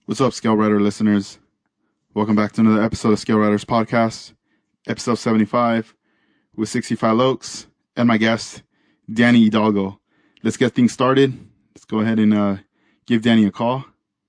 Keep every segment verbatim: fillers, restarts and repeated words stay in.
What's up, Scale Rider listeners? Welcome back to another episode of Scale Riders Podcast, episode seventy-five, with sixty-five Lokes and my guest, Danny Hidalgo. Let's get things started. Let's go ahead and uh, give Danny a call.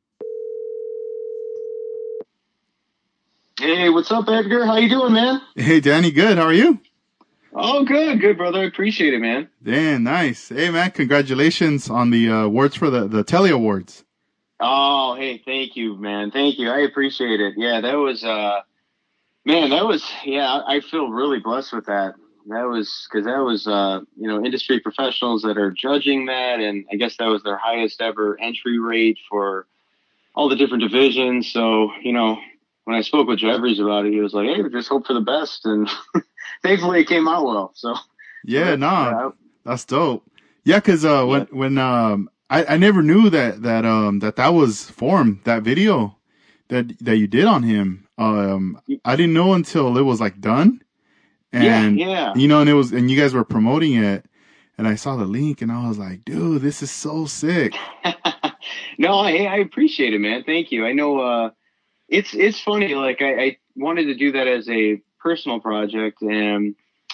Hey, what's up, Edgar? How you doing, man? Hey, Danny, good. How are you? Oh, good, good, brother. I appreciate it, man. Damn, nice. Hey, man, congratulations on the uh, awards for the, the Telly Awards. Oh, hey, thank you, man. Thank you. I appreciate it. Yeah, that was, uh, man, that was, yeah, I feel really blessed with that. That was, because that was, uh, you know, industry professionals that are judging that, and I guess that was their highest ever entry rate for all the different divisions. So, you know, when I spoke with Jeffries about it, he was like, hey, just hope for the best, and thankfully it came out well. So, Yeah, so nah, uh, that's dope. Yeah, because uh, when, yeah. when um, I, I never knew that that um that that was formed, that video that that you did on him. Um, I didn't know until it was like done, and Yeah, yeah. you know, and it was, and you guys were promoting it, and I saw the link, and I was like, dude, this is so sick. No, I, I appreciate it, man. Thank you. I know uh, it's it's funny. Like I, I wanted to do that as a personal project, and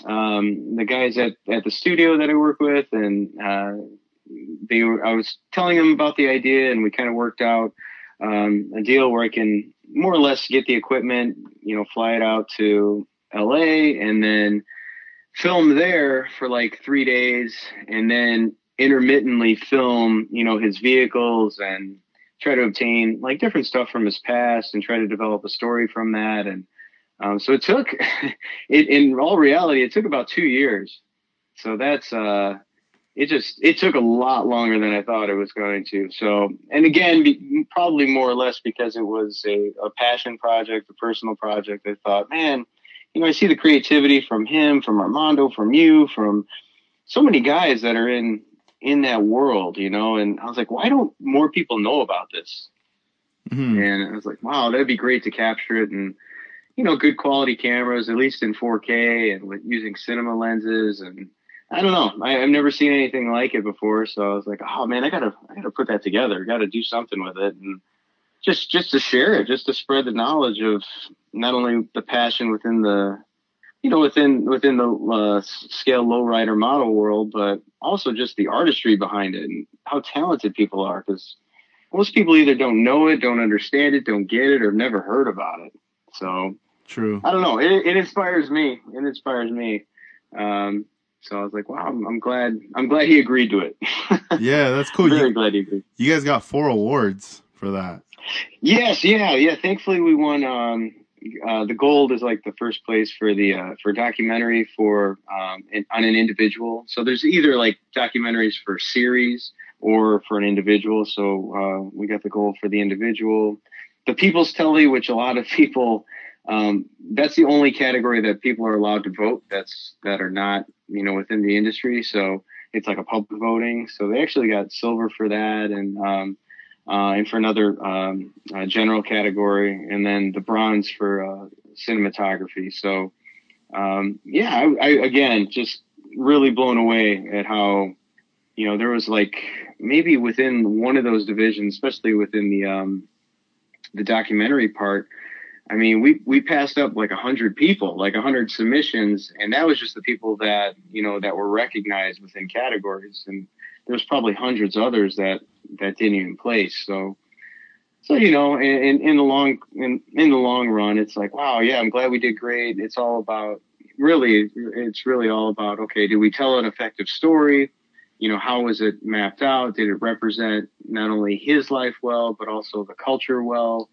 um, the guys at, at the studio that I work with, and uh, they were, I was telling them about the idea, and we kind of worked out um, a deal where I can more or less get the equipment, you know, fly it out to L A, and then film there for like three days, and then intermittently film, you know, his vehicles and try to obtain like different stuff from his past and try to develop a story from that. And um, so it took, it, in all reality, it took about two years. So that's, uh, it just, it took a lot longer than I thought it was going to. So, and again, be, probably more or less because it was a, a passion project, a personal project. I thought, man, you know, I see the creativity from him, from Armando, from you, from so many guys that are in, in that world, you know, and I was like, why don't more people know about this? Mm-hmm. And I was like, wow, that'd be great to capture it. And, you know, good quality cameras, at least in four K, and with using cinema lenses. And I don't know, I, I've never seen anything like it before. So I was like, oh man, I gotta, I gotta put that together. Got to do something with it. And just, just to share it, just to spread the knowledge of not only the passion within the, you know, within, within the uh, scale lowrider model world, but also just the artistry behind it and how talented people are. Because most people either don't know it, don't understand it, don't get it, or never heard about it. So True. I don't know. It, it inspires me. It inspires me. Um, so I was like, wow, I'm, I'm glad. I'm glad he agreed to it. Yeah, that's cool. Very you, glad he agreed. You guys got four awards for that. Yes, yeah, yeah. Thankfully, we won. Um, uh, the gold is like the first place for the uh, for documentary for um, in, on an individual. So there's either like documentaries for series or for an individual. So uh, we got the gold for the individual. The People's Telly, which a lot of people, um, that's the only category that people are allowed to vote. That's that are not, you know, within the industry. So it's like a public voting. So they actually got silver for that, and um, uh, and for another um, uh, general category, and then the bronze for uh, cinematography. So um, yeah, I, I again just really blown away at how, you know, there was like maybe within one of those divisions, especially within the um, the documentary part, I mean, we, we passed up like a hundred people, like a hundred submissions. And that was just the people that, you know, that were recognized within categories. And there's probably hundreds others that, that didn't even place. So, so, you know, in, in the long, in, in the long run, it's like, wow, yeah, I'm glad we did great. It's all about really, it's really all about, okay, did we tell an effective story? You know, how was it mapped out? Did it represent not only his life well, but also the culture well?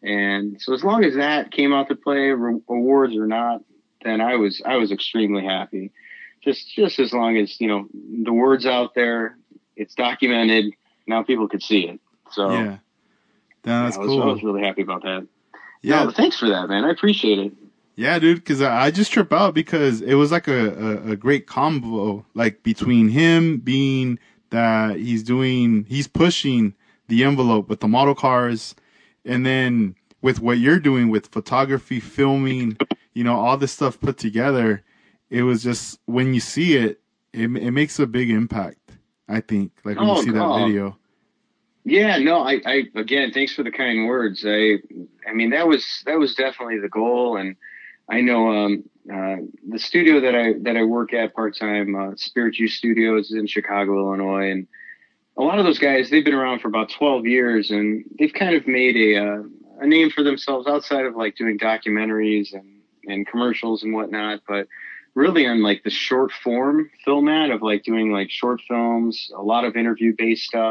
And so as long as that came out to play, re- awards or not, then I was, I was extremely happy. Just, just as long as, you know, the word's out there, it's documented, now people could see it. So Yeah. Damn, that's yeah, I was, cool. I was really happy about that. Yeah. No, but thanks for that, man. I appreciate it. Yeah, dude, because I, I just trip out because it was like a, a, a great combo, like between him being that he's doing, he's pushing the envelope with the model cars, and then with what you're doing with photography, filming, you know, all this stuff put together. It was just, when you see it, it, it makes a big impact, I think, like when Oh, you see that oh, video. Yeah, no, I, I again, thanks for the kind words. I, I mean, that was that was definitely the goal, and I know um, uh, the studio that I that I work at part time, uh, Spirit Juice Studios in Chicago, Illinois, and a lot of those guys they've been around for about twelve years, and they've kind of made a uh, a name for themselves outside of like doing documentaries and and commercials and whatnot, but really on like the short form format of like doing like short films, a lot of interview based stuff.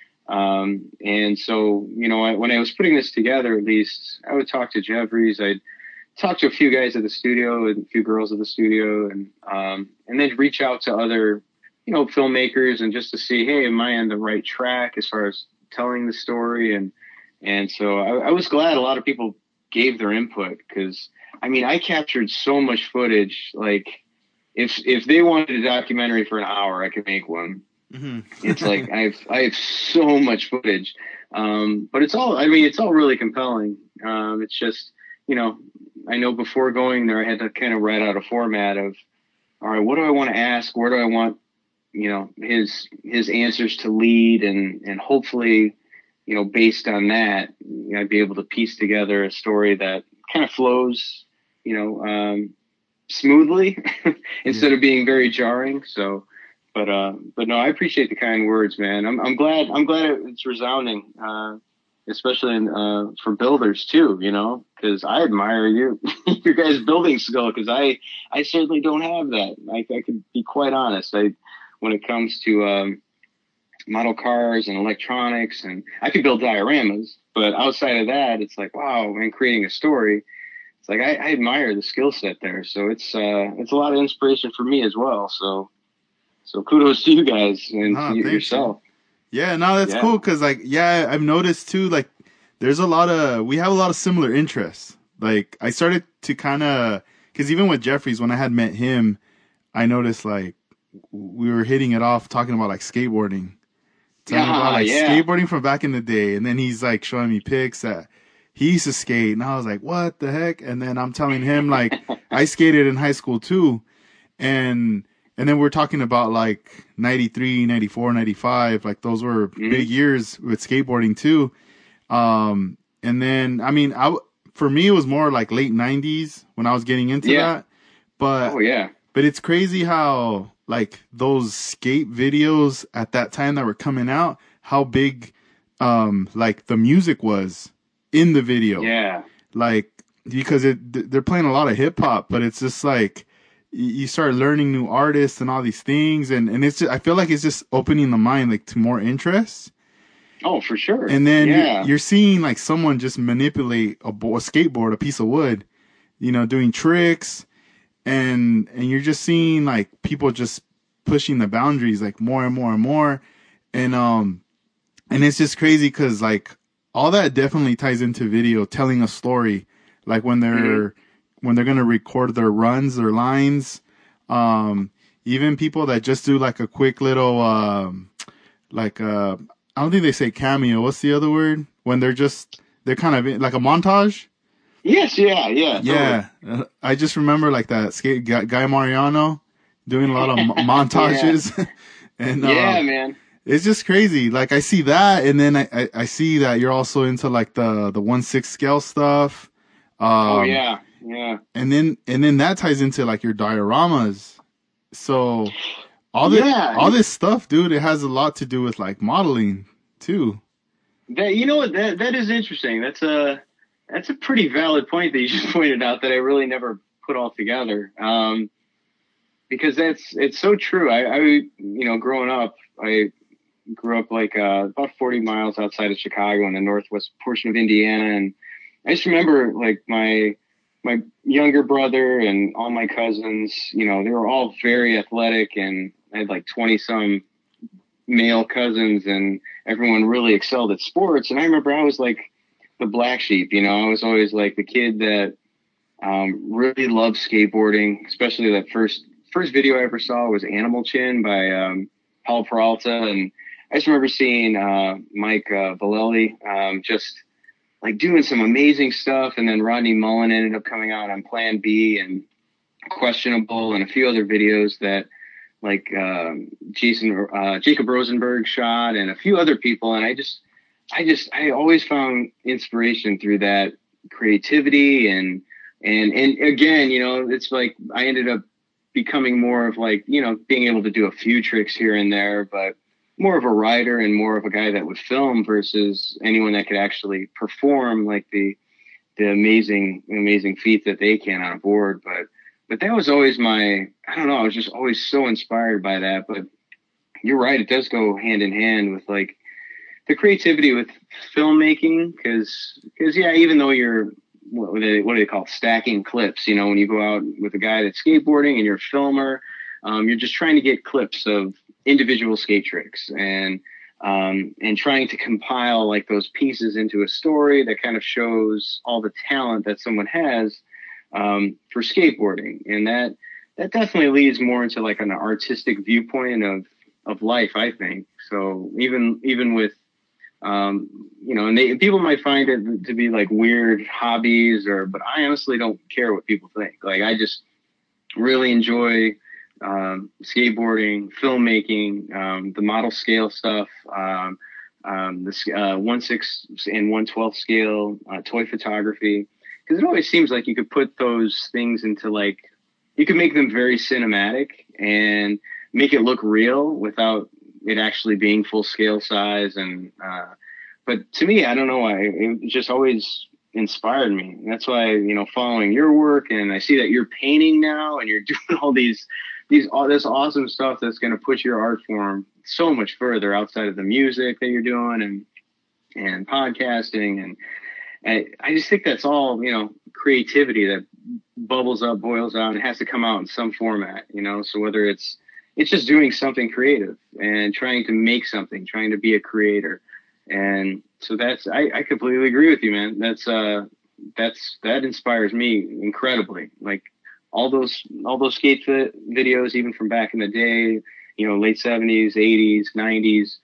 Um, and so, you know, I, when I was putting this together, at least I would talk to Jeffries. I'd talk to a few guys at the studio and a few girls at the studio, and, um, and then reach out to other, you know, filmmakers and just to see, hey, am I on the right track as far as telling the story? And, and so I, I was glad a lot of people gave their input because, I mean, I captured so much footage. Like if, if they wanted a documentary for an hour, I could make one. Mm-hmm. It's like I have I have so much footage, um, but it's all I mean it's all really compelling. Um, it's just you know I know before going there I had to kind of write out a format of all right, what do I want to ask, where do I want you know his his answers to lead, and and hopefully you know based on that you know, I'd be able to piece together a story that kind of flows you know um, smoothly instead yeah. of being very jarring. So. But uh, but no, I appreciate the kind words, man. I'm I'm glad I'm glad it's resounding, uh, especially in, uh, for builders too. You know, because I admire you, your guys' building skill. Because I I certainly don't have that. I I could be quite honest. I when it comes to um, model cars and electronics, and I could build dioramas. But outside of that, it's like wow, and creating a story. It's like I, I admire the skill set there. So it's uh it's a lot of inspiration for me as well. So. So kudos to you guys and nah, to you yourself. You. Yeah, no, that's yeah. cool because, like, yeah, I've noticed too, like, there's a lot of, we have a lot of similar interests. Like, I started to kind of, because even with Jeffries, when I had met him, I noticed, like, we were hitting it off talking about, like, skateboarding. Talking yeah, about, like, yeah. skateboarding from back in the day. And then he's, like, showing me pics that he used to skate. And I was like, what the heck? And then I'm telling him, like, I skated in high school too. And... And then we're talking about like ninety-three, ninety-four, ninety-five. Like those were mm-hmm. big years with skateboarding too. Um, and then, I mean, I, for me, it was more like late nineties when I was getting into yeah. that. But, oh, yeah. But it's crazy how like those skate videos at that time that were coming out, how big, um, like the music was in the video. Yeah. Like, because it, they're playing a lot of hip hop, but it's just like, you start learning new artists and all these things, and, and it's just, I feel like it's just opening the mind like to more interests. Oh, for sure. And then yeah. you're, you're seeing like someone just manipulate a, bo- a skateboard, a piece of wood, you know, doing tricks, and and you're just seeing like people just pushing the boundaries like more and more and more, and um, and it's just crazy because like all that definitely ties into video, telling a story, like when they're. Mm-hmm. when they're going to record their runs, their lines, um, even people that just do like a quick little, um, like, uh, I don't think they say cameo. What's the other word? When they're just, they're kind of in, like a montage. Yes. Yeah. Yeah. Yeah. Totally. I just remember like that skate guy, Guy Mariano doing a lot of montages. yeah. and, yeah, uh, man. It's just crazy. Like I see that. And then I, I, I see that you're also into like the, the one six scale stuff. Um, oh yeah. Yeah. And then and then that ties into like your dioramas. So all this yeah. all this stuff, dude, it has a lot to do with like modeling too. That you know what that that is interesting. That's a that's a pretty valid point that you just pointed out that I really never put all together. Um, because that's it's so true. I, I you know, growing up, I grew up like uh, about forty miles outside of Chicago in the northwest portion of Indiana, and I just remember like my my younger brother and all my cousins, you know, they were all very athletic, and I had like twenty some male cousins, and everyone really excelled at sports. And I remember I was like the black sheep, you know, I was always like the kid that um, really loved skateboarding, especially that first, first video I ever saw was Animal Chin by um, Paul Peralta. And I just remember seeing uh, Mike uh, Vallely um, just like doing some amazing stuff. And then Rodney Mullen ended up coming out on Plan B and Questionable and a few other videos that like um, Jason, uh, Jacob Rosenberg shot and a few other people. And I just, I just, I always found inspiration through that creativity and, and, and again, you know, it's like I ended up becoming more of like, you know, being able to do a few tricks here and there, but more of a writer and more of a guy that would film versus anyone that could actually perform like the, the amazing, amazing feat that they can on a board. But, but that was always my, I don't know, I was just always so inspired by that. But you're right, it does go hand in hand with like the creativity with filmmaking. Cause, cause yeah, even though you're, what do they, what do they call it? Stacking clips, you know, when you go out with a guy that's skateboarding and you're a filmer, um, you're just trying to get clips of individual skate tricks and, um, and trying to compile like those pieces into a story that kind of shows all the talent that someone has, um, for skateboarding. And that, that definitely leads more into like an artistic viewpoint of, of life, I think. So even, even with, um, you know, and they, people might find it to be like weird hobbies or, but I honestly don't care what people think. Like, I just really enjoy, um, skateboarding, filmmaking, um, the model scale stuff, um, um, the, uh, one six and one twelfth scale, uh, toy photography. Cause it always seems like you could put those things into like, you could make them very cinematic and make it look real without it actually being full scale size. And, uh, but to me, I don't know why it just always inspired me. And that's why, you know, following your work and I see that you're painting now and you're doing all these, these, all this awesome stuff that's going to push your art form so much further outside of the music that you're doing and, and podcasting. And I, I just think that's all, you know, creativity that bubbles up, boils out, and has to come out in some format, you know, so whether it's, it's just doing something creative and trying to make something, trying to be a creator. And so that's, I, I completely agree with you, man. That's, uh, that's, that inspires me incredibly. Like all those, all those skate fit videos, even from back in the day, you know, late seventies, eighties, nineties.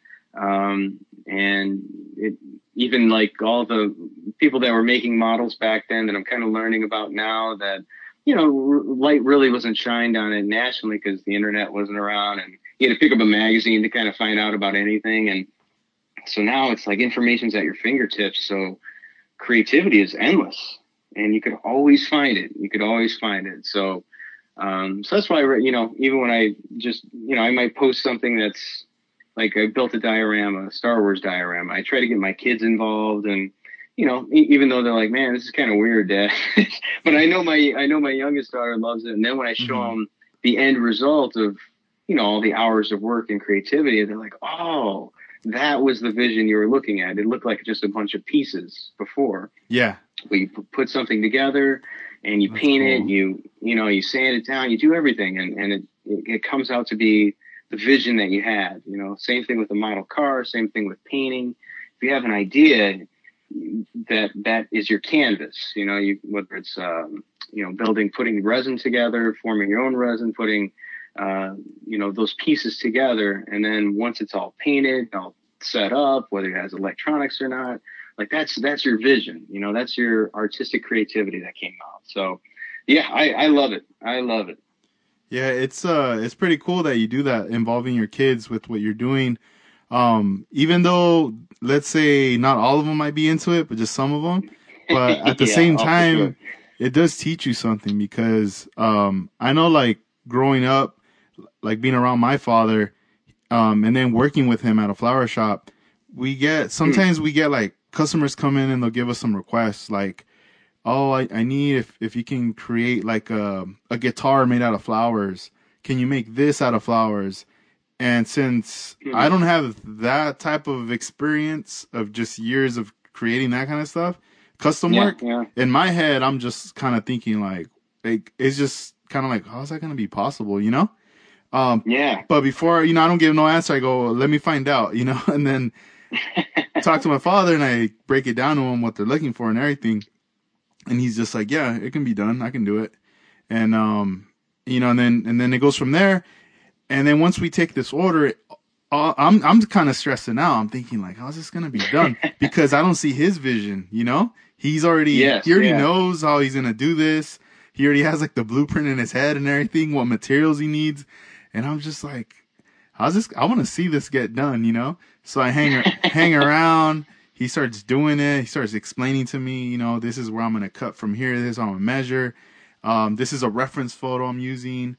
Um, and it, even like all the people that were making models back then that I'm kind of learning about now that, you know, light really wasn't shined on it nationally because the internet wasn't around and you had to pick up a magazine to kind of find out about anything. And so now it's like information's at your fingertips. So creativity is endless and you could always find it. You could always find it. So, um, so that's why, you know, even when I just, you know, I might post something that's like I built a diorama, a Star Wars diorama. I try to get my kids involved and, you know, even though they're like, man, this is kind of weird, Dad. But I know my, I know my youngest daughter loves it. And then when I show mm-hmm. them the end result of, you know, all the hours of work and creativity, they're like, oh, that was the vision you were looking at. It looked like just a bunch of pieces before. Yeah. But you put something together and you That's paint cool. it, you, you know, you sand it down, you do everything. And, and it, it, it comes out to be the vision that you had, you know, same thing with the model car, same thing with painting. If you have an idea, that that is your canvas, you know, you, whether it's, um, you know, building, putting resin together, forming your own resin, putting, uh, you know, those pieces together. And then once it's all painted, all set up, whether it has electronics or not, like that's, that's your vision, you know, that's your artistic creativity that came out. So yeah, I, I love it. I love it. Yeah. It's, uh, it's pretty cool that you do that involving your kids with what you're doing. Um, even though, let's say not all of them might be into it, but just some of them, but at the yeah, same time, sure. it does teach you something because, um, I know like growing up, like being around my father, um, and then working with him at a flower shop, we get, sometimes mm. we get like customers come in and they'll give us some requests like, oh, I, I need, if, if you can create like a, a guitar made out of flowers, can you make this out of flowers? And since mm-hmm. I don't have that type of experience of just years of creating that kind of stuff, custom yeah, work, yeah. in my head, I'm just kind of thinking like, like, it's just kind of like, how's that going to be possible, you know? Um, yeah. But before, you know, I don't give no answer. I go, let me find out, you know, and then talk to my father and I break it down to him what they're looking for and everything. And he's just like, yeah, it can be done. I can do it. And, um, you know, and then, and then it goes from there. And then once we take this order, uh, I'm I'm kind of stressing out. I'm thinking like, how's this gonna be done? Because I don't see his vision. You know, he's already yes, he already yeah. knows how he's gonna do this. He already has like the blueprint in his head and everything, what materials he needs. And I'm just like, how's this? I want to see this get done. You know, so I hang hang around. he starts doing it. He starts explaining to me, you know, this is where I'm going to cut from here. This is how I'm going to measure. Um, this is a reference photo I'm using.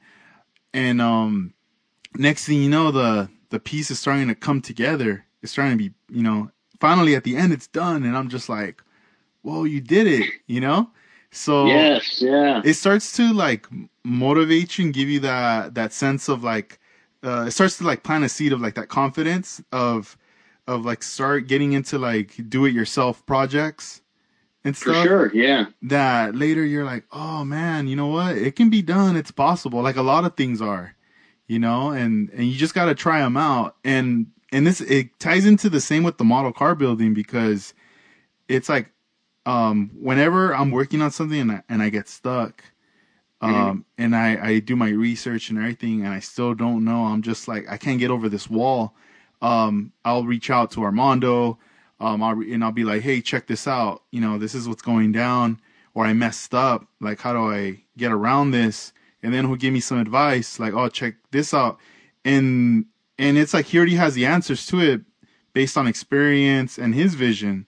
And um, next thing you know, the, the piece is starting to come together. It's starting to be, you know, finally at the end it's done. And I'm just like, whoa, you did it, you know? So Yes, yeah. it starts to like motivate you and give you that, that sense of like, uh, it starts to like plant a seed of like that confidence of, of like start getting into like do it yourself projects and For stuff sure, yeah. that later you're like, oh man, you know what? It can be done. It's possible. Like a lot of things are, you know, and, and you just got to try them out. And, and this, it ties into the same with the model car building because it's like, um, whenever I'm working on something and I, and I get stuck, um, Mm-hmm. and I, I do my research and everything and I still don't know, I'm just like, I can't get over this wall. Um, I'll reach out to Armando, um, I'll re- and I'll be like, hey, check this out. You know, this is what's going down, or I messed up. Like, how do I get around this? And then he'll give me some advice, like, oh, check this out. And, and it's like he already has the answers to it based on experience and his vision.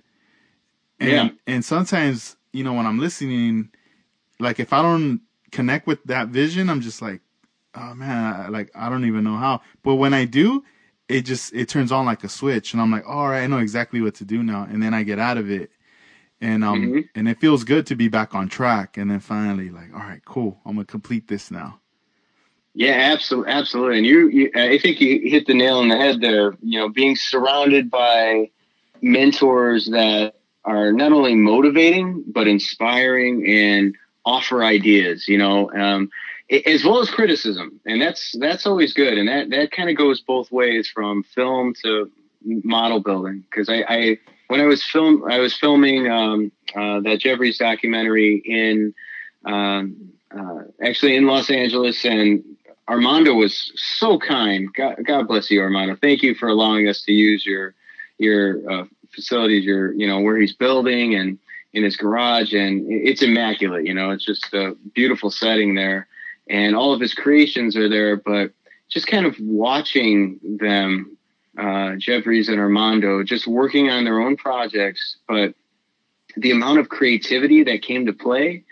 Yeah. And, and sometimes, you know, when I'm listening, like if I don't connect with that vision, I'm just like, oh man, I, like I don't even know how. But when I do, it just it turns on like a switch, and I'm like, all right, I know exactly what to do now. And then I get out of it, and um, Mm-hmm. and it feels good to be back on track. And then finally, like, all right, cool, I'm gonna complete this now. Yeah, absolutely, absolutely. And you, you, I think you hit the nail on the head there. You know, being surrounded by mentors that are not only motivating but inspiring and offer ideas. You know, um, as well as criticism, and that's that's always good. And that that kind of goes both ways from film to model building. Because I, I, when I was film, I was filming um, uh, that Jeffries documentary in. Um, uh, actually in Los Angeles, and Armando was so kind. God, God bless you, Armando. Thank you for allowing us to use your your uh, facilities, your you know where he's building and in his garage, and it's immaculate. You know, it's just a beautiful setting there, and all of his creations are there. But just kind of watching them, uh, Jeffries and Armando, just working on their own projects, but the amount of creativity that came to play,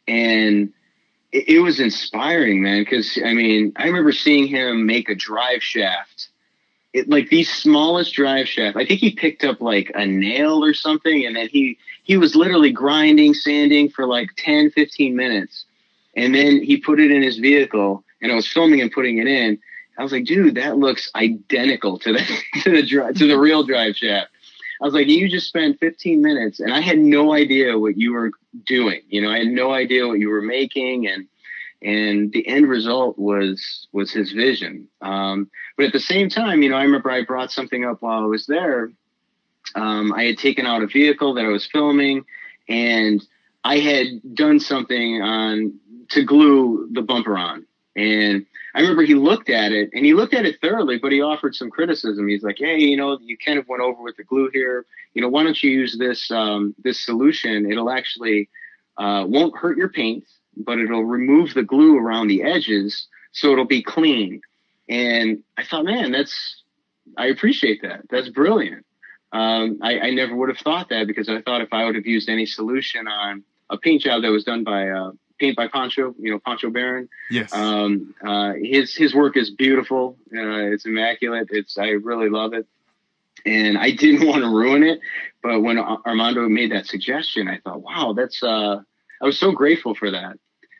and it, it was inspiring, man. Because I mean, I remember seeing him make a drive shaft, it, like the smallest drive shaft. I think he picked up like a nail or something, and then he he was literally grinding, sanding for like ten, fifteen minutes, and then he put it in his vehicle. And I was filming and putting it in. I was like, dude, that looks identical to the to the dri- to the real drive shaft. I was like, you just spent fifteen minutes, and I had no idea what you were doing. You know, I had no idea what you were making, and and the end result was was his vision. Um, but at the same time, you know, I remember I brought something up while I was there. Um, I had taken out a vehicle that I was filming, and I had done something on to glue the bumper on. And I remember he looked at it, and he looked at it thoroughly, but he offered some criticism. He's like, hey, you know, you kind of went over with the glue here. You know, why don't you use this um, this solution? It'll actually uh, won't hurt your paint, but it'll remove the glue around the edges, so it'll be clean. And I thought, man, that's I appreciate that. That's brilliant. Um, I, I never would have thought that, because I thought if I would have used any solution on a paint job that was done by uh, Paint by Pancho, you know, Pancho Baron. Yes. Um, uh, his his work is beautiful. Uh, it's immaculate. It's I really love it, and I didn't want to ruin it. But when Armando made that suggestion, I thought, wow, that's. Uh, I was so grateful for that,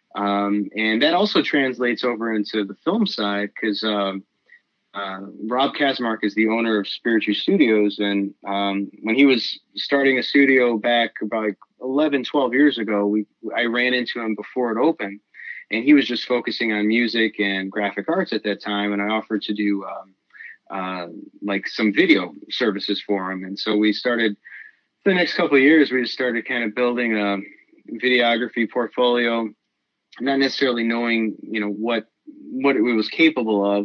um, and that also translates over into the film side, because um, uh, Rob Kazmark is the owner of Spiritual Studios, and um, when he was starting a studio back about eleven, twelve years ago, we I ran into him before it opened, and he was just focusing on music and graphic arts at that time, and I offered to do um, uh, like some video services for him, and so we started. For the next couple of years, we just started kind of building a videography portfolio, not necessarily knowing, you know, what what it was capable of.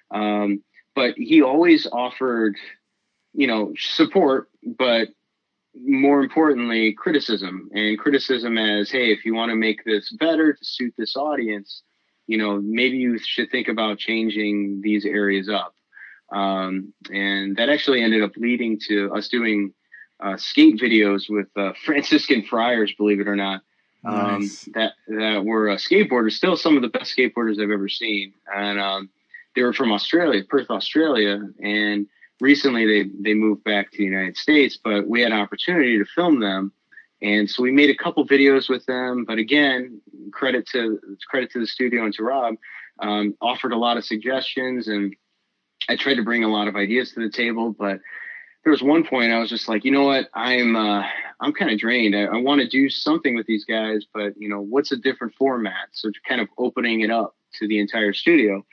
Um, but he always offered, you know, support, but more importantly, criticism, and criticism as, hey, if you want to make this better to suit this audience, you know, maybe you should think about changing these areas up. Um, and that actually ended up leading to us doing uh, skate videos with uh, Franciscan friars, believe it or not, um, Nice. that that were uh, skateboarders, still some of the best skateboarders I've ever seen, and um, they were from Australia, Perth, Australia, and recently they they moved back to the United States, but we had an opportunity to film them. And so we made a couple videos with them, but again, credit to credit to the studio and to Rob, um, offered a lot of suggestions, and I tried to bring a lot of ideas to the table. But there was one point I was just like, you know what, I'm uh, I'm kind of drained. I, I want to do something with these guys, but you know, what's a different format? So kind of opening it up to the entire studio,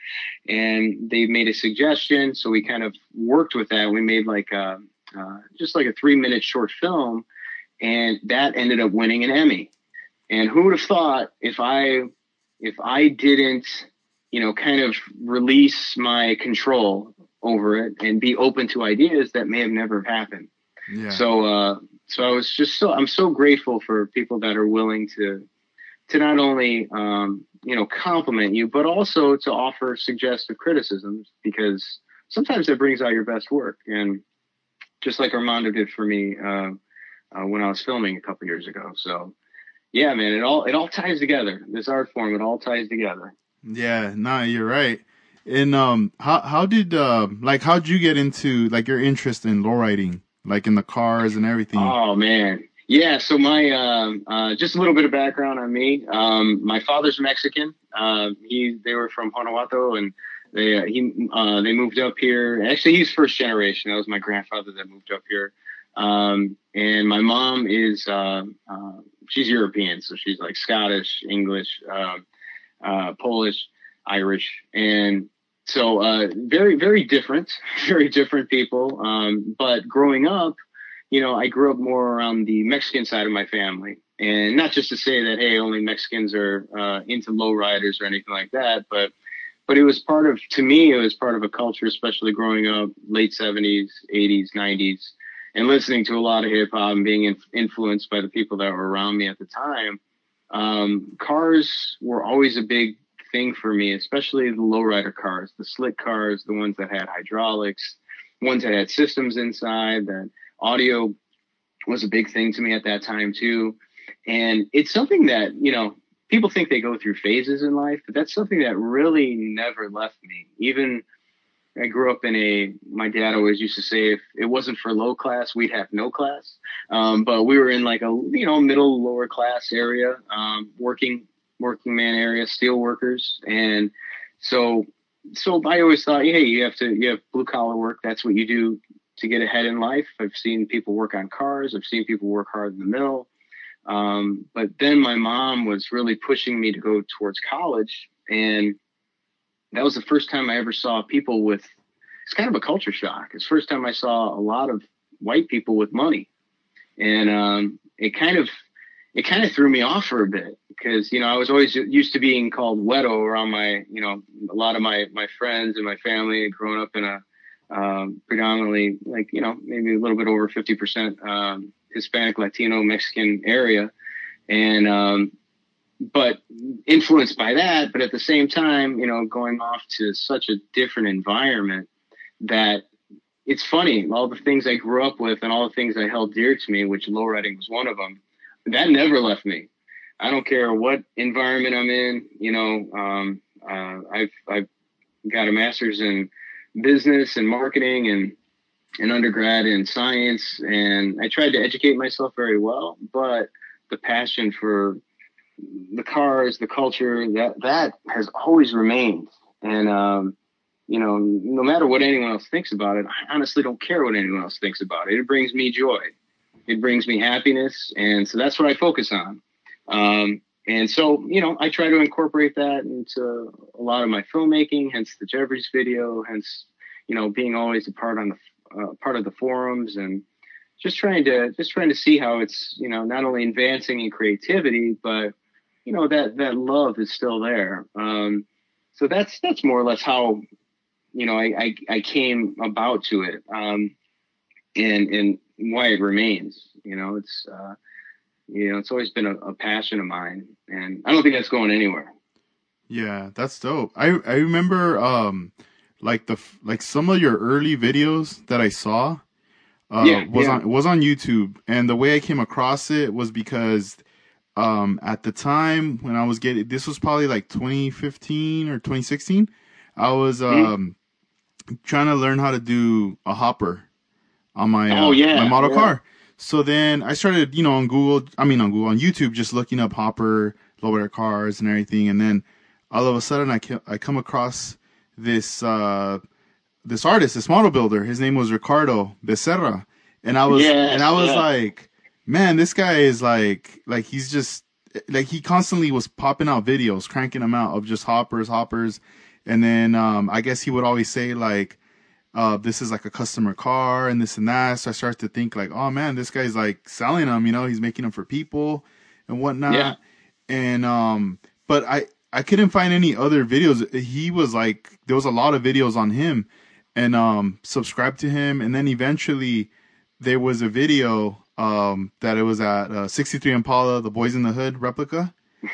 and they made a suggestion, so we kind of worked with that. We made like a, uh, just like a three minute short film. And that ended up winning an Emmy. And who would have thought if I, if I didn't, you know, kind of release my control over it and be open to ideas that may have never happened. Yeah. So, uh, so I was just so, I'm so grateful for people that are willing to, to not only, um, you know, compliment you, but also to offer suggestive criticisms, because sometimes that brings out your best work. And just like Armando did for me, uh, Uh, when I was filming a couple years ago. So yeah, man, it all, it all ties together. This art form, it all ties together. Yeah, nah, you're right. And, um, how, how did, uh, like, how'd you get into, like, your interest in lowriding, like in the cars and everything? Oh man. Yeah. So my, um, uh, just a little bit of background on me. Um, my father's Mexican. Uh, he, they were from Guanajuato, and they, uh, he, uh, they moved up here. Actually, he's first generation. That was my grandfather that moved up here. Um, and my mom is, uh, uh, she's European. So she's like Scottish, English, uh, uh, Polish, Irish. And so, uh, very, very different, very different people. Um, but growing up, you know, I grew up more around the Mexican side of my family, and not just to say that, hey, only Mexicans are, uh, into lowriders or anything like that, but, but it was part of, to me, it was part of a culture, especially growing up late seventies, eighties, nineties. And listening to a lot of hip hop and being in, influenced by the people that were around me at the time. Um, cars were always a big thing for me, especially the lowrider cars, the slick cars, the ones that had hydraulics, ones that had systems inside. That audio was a big thing to me at that time too. And it's something that, you know, people think they go through phases in life, but that's something that really never left me. Even I grew up in a, my dad always used to say, if it wasn't for low class, we'd have no class. Um, but we were in like a, you know, middle, lower class area, um, working, working man area, steel workers. And so, so I always thought, hey, you have to, you have blue collar work. That's what you do to get ahead in life. I've seen people work on cars. I've seen people work hard in the mill. Um, but then my mom was really pushing me to go towards college, and that was the first time I ever saw people with, it's kind of a culture shock. It's the first time I saw a lot of white people with money. And um, it kind of, it kind of threw me off for a bit, because, you know, I was always used to being called Wedo around my, you know, a lot of my, my friends and my family had grown up in a um, predominantly, like, you know, maybe a little bit over fifty percent um, Hispanic, Latino, Mexican area. And, um, but influenced by that, but at the same time, you know, going off to such a different environment that it's funny, all the things I grew up with and all the things I held dear to me, which lowriding was one of them, that never left me. I don't care what environment I'm in, you know, um, uh, I've, I've got a master's in business and marketing and an undergrad in science. And I tried to educate myself very well, but the passion for the cars, the culture, that, that has always remained. And, um, you know, no matter what anyone else thinks about it, I honestly don't care what anyone else thinks about it. It brings me joy. It brings me happiness. And so that's what I focus on. Um, and so, you know, I try to incorporate that into a lot of my filmmaking, hence the Jeffries video, hence, you know, being always a part on the, uh, part of the forums, and just trying to, just trying to see how it's, you know, not only advancing in creativity, but, you know, that, that love is still there. Um, so that's, that's more or less how, you know, I, I, I came about to it, um, and, and why it remains, you know, it's, uh, you know, it's always been a, a passion of mine, and I don't think that's going anywhere. Yeah, that's dope. I, I remember, um, like the, like some of your early videos that I saw, Uh, Yeah, was yeah. on was on YouTube, and the way I came across it was because um at the time when I was getting this was probably like twenty fifteen or twenty sixteen. I was Mm. um trying to learn how to do a hopper on my Oh uh my yeah, model yeah. car. So then I started, you know, on Google, I mean on Google, on YouTube, just looking up hopper lowrider cars and everything, and then all of a sudden I ca- I come across this uh this artist, this model builder. His name was Ricardo Becerra, and I was and I Yes, was yeah. like, man, this guy is like like he's just like he constantly was popping out videos, cranking them out of just hoppers, hoppers, and then um I guess he would always say like uh, this is like a customer car and this and that. So I start to think like, oh man, this guy's like selling them, you know, he's making them for people and Yeah. whatnot. And, um, but I, I couldn't find any other videos. He was like, there was a lot of videos on him and, um, subscribed to him. And then eventually there was a video, um, that it was at, uh, sixty-three Impala, the Boys in the Hood replica.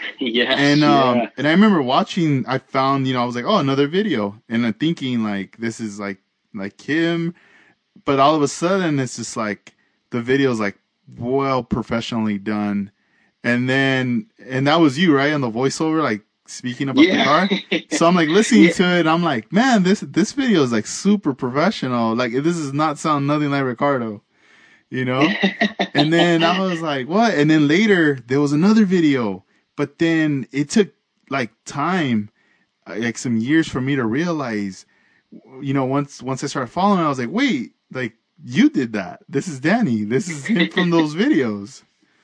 Yes, And um yeah. and I remember watching I found, you know, I was like, oh, another video. And I'm thinking like this is like like him, but all of a sudden it's just like the video's like well professionally done. And then and that was you, right? On the voiceover, like speaking about the Yeah. car. So I'm like listening Yeah. to it, and I'm like, man, this this video is like super professional. Like this does not sound nothing like Ricardo, you know? And then I was like, what? And then later there was another video, but then it took like time, uh, like some years for me to realize, you know, once once I started following, I was like, wait, like you did that. This is Danny. This is him from those videos.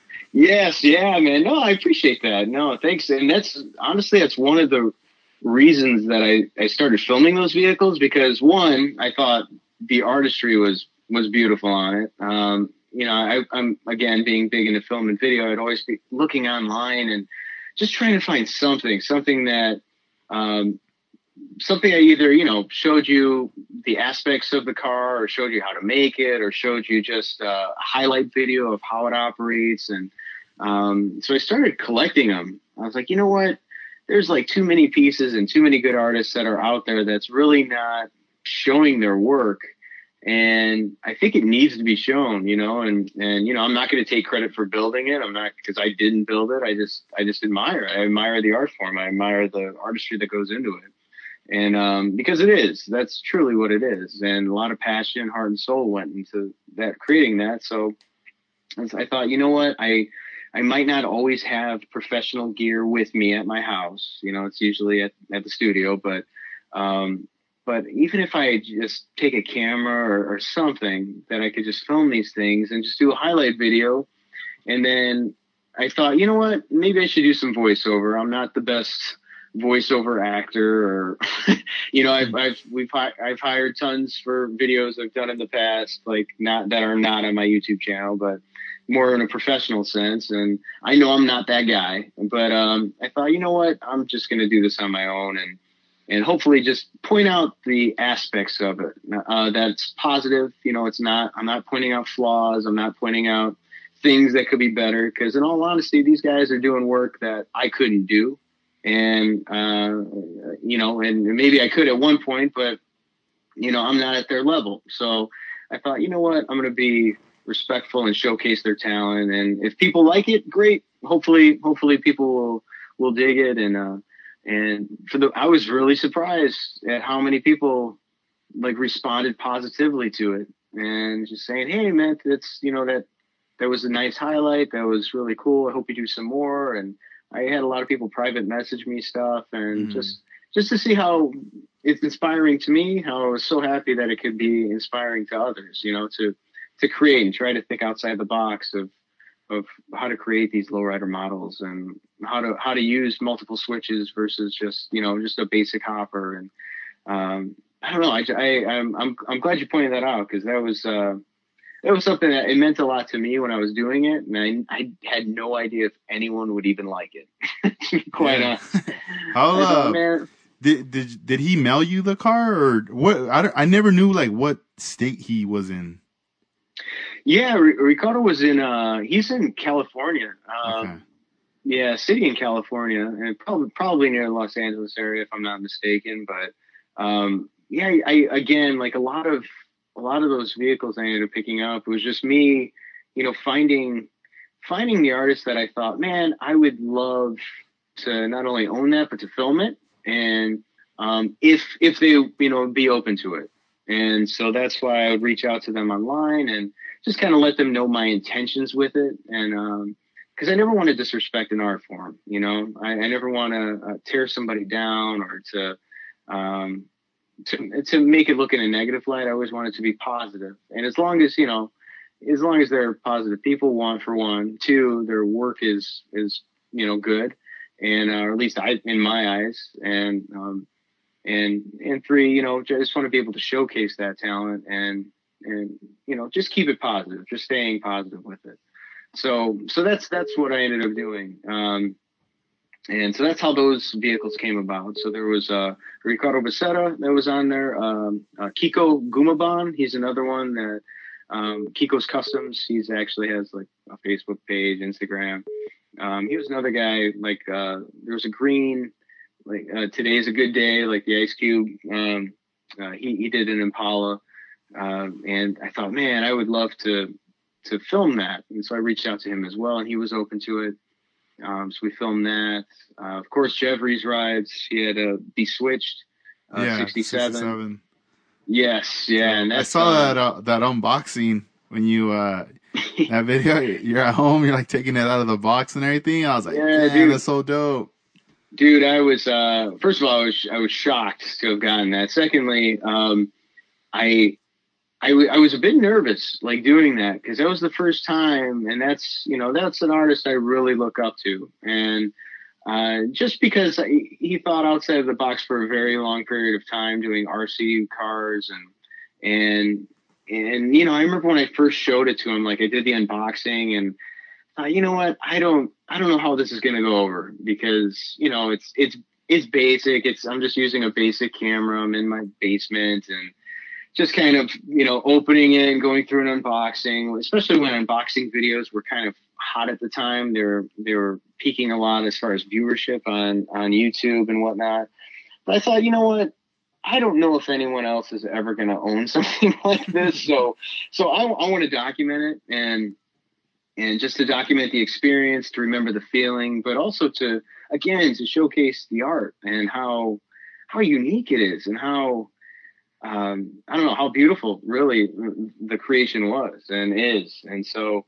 Yes, yeah, man. No, I appreciate that. No, thanks. And that's honestly, that's one of the reasons that I, I started filming those vehicles because one, I thought the artistry was was beautiful on it. Um, you know, I, I'm again being big into film and video. I'd always be looking online and just trying to find something, something that um, something I either, you know, showed you the aspects of the car or showed you how to make it or showed you just a highlight video of how it operates. And um, so I started collecting them. I was like, you know what? There's like too many pieces and too many good artists that are out there that's really not showing their work. And I think it needs to be shown, you know, and, and, you know, I'm not going to take credit for building it. I'm not because I didn't build it. I just, I just admire it. I admire the art form. I admire the artistry that goes into it. And um, because it is, that's truly what it is. And a lot of passion, heart, and soul went into that, creating that. So I thought, you know what, I I might not always have professional gear with me at my house. You know, it's usually at, at the studio, but um, but even if I just take a camera or, or something that I could just film these things and just do a highlight video, and then I thought, you know what, maybe I should do some voiceover. I'm not the best voiceover actor, or you know, I've I've we've I've hired tons for videos I've done in the past, like not that are not on my YouTube channel, but more in a professional sense. And I know I'm not that guy, but um, I thought, you know what, I'm just going to do this on my own and and hopefully just point out the aspects of it uh, that's positive. You know, it's not. I'm not pointing out flaws. I'm not pointing out things that could be better. Because in all honesty, these guys are doing work that I couldn't do, and uh, you know, and maybe I could at one point, but you know, I'm not at their level. So I thought, you know what, I'm going to be respectful and showcase their talent. And if people like it, great. Hopefully, hopefully people will will dig it. And uh, and for the, I was really surprised at how many people like responded positively to it and just saying, hey man, that's, you know, that that was a nice highlight. That was really cool. I hope you do some more. And I had a lot of people private message me stuff and Mm-hmm. just just to see how it's inspiring to me, how I was so happy that it could be inspiring to others, you know, to to create and try to think outside the box of of how to create these lowrider models and how to how to use multiple switches versus just, you know, just a basic hopper. And um, I don't know. I, I I'm I'm I'm glad you pointed that out because that was uh, that was something that it meant a lot to me when I was doing it, and I I had no idea if anyone would even like it. To be quite Yeah. honest, How I thought, uh man, did did did he mail you the car or what? I don't- I never knew like what state he was in. yeah, R- Ricardo was in uh, he's in California. Okay. Um, yeah, city in California, and probably probably near the Los Angeles area if I'm not mistaken. But um, yeah, I again like a lot of a lot of those vehicles I ended up picking up, it was just me, you know, finding finding the artists that I thought, man, I would love to not only own that but to film it, and um, if if they you know be open to it. And so that's why I would reach out to them online and just kind of let them know my intentions with it. And um, because I never want to disrespect an art form, you know, I, I never want to uh, tear somebody down or to um, to to make it look in a negative light. I always want it to be positive. And as long as you know, as long as they're positive people, one for one, two, their work is is you know good, and uh, or at least I in my eyes, and um, and and three, you know, I just want to be able to showcase that talent and and you know just keep it positive, just staying positive with it. So so that's that's what I ended up doing. Um, and so that's how those vehicles came about. So there was uh, Ricardo Becerra that was on there. Um, uh, Kiko Gumaban, he's another one that um, Kiko's Customs. He's actually has like a Facebook page, Instagram. Um, he was another guy. Like uh, there was a green, like uh, Today's a Good Day, like the Ice Cube. Um, uh, he he did an Impala, uh, and I thought, man, I would love to to film that. And so I reached out to him as well, and he was open to it. Um, so we filmed that. Uh, of course, Jeffrey's rides. He had a Beswitched uh, Yeah, sixty-seven. sixty-seven. Yes, yeah, So and I that's saw uh, that uh, that unboxing when you uh that video. You're at home, you're like taking it out of the box and everything. I was like, yeah, damn, dude, that's so dope. dude. I was uh, first of all, I was I was shocked to have gotten that. Secondly, um, I I, w- I was a bit nervous, like doing that, because that was the first time, and that's you know that's an artist I really look up to, and uh, just because he, he thought outside of the box for a very long period of time, doing R C cars and and and you know I remember when I first showed it to him, like I did the unboxing, and uh, you know what, I don't I don't know how this is gonna go over because you know it's it's it's basic, it's I'm just using a basic camera, I'm in my basement and just kind of, you know, opening it and going through an unboxing, especially when unboxing videos were kind of hot at the time. They were, they were peaking a lot as far as viewership on, on YouTube and whatnot. But I thought, you know what? I don't know if anyone else is ever going to own something like this. So, so I, I want to document it and, and just to document the experience, to remember the feeling, but also to, again, to showcase the art and how, how unique it is and how, um, I don't know how beautiful really the creation was and is. And so,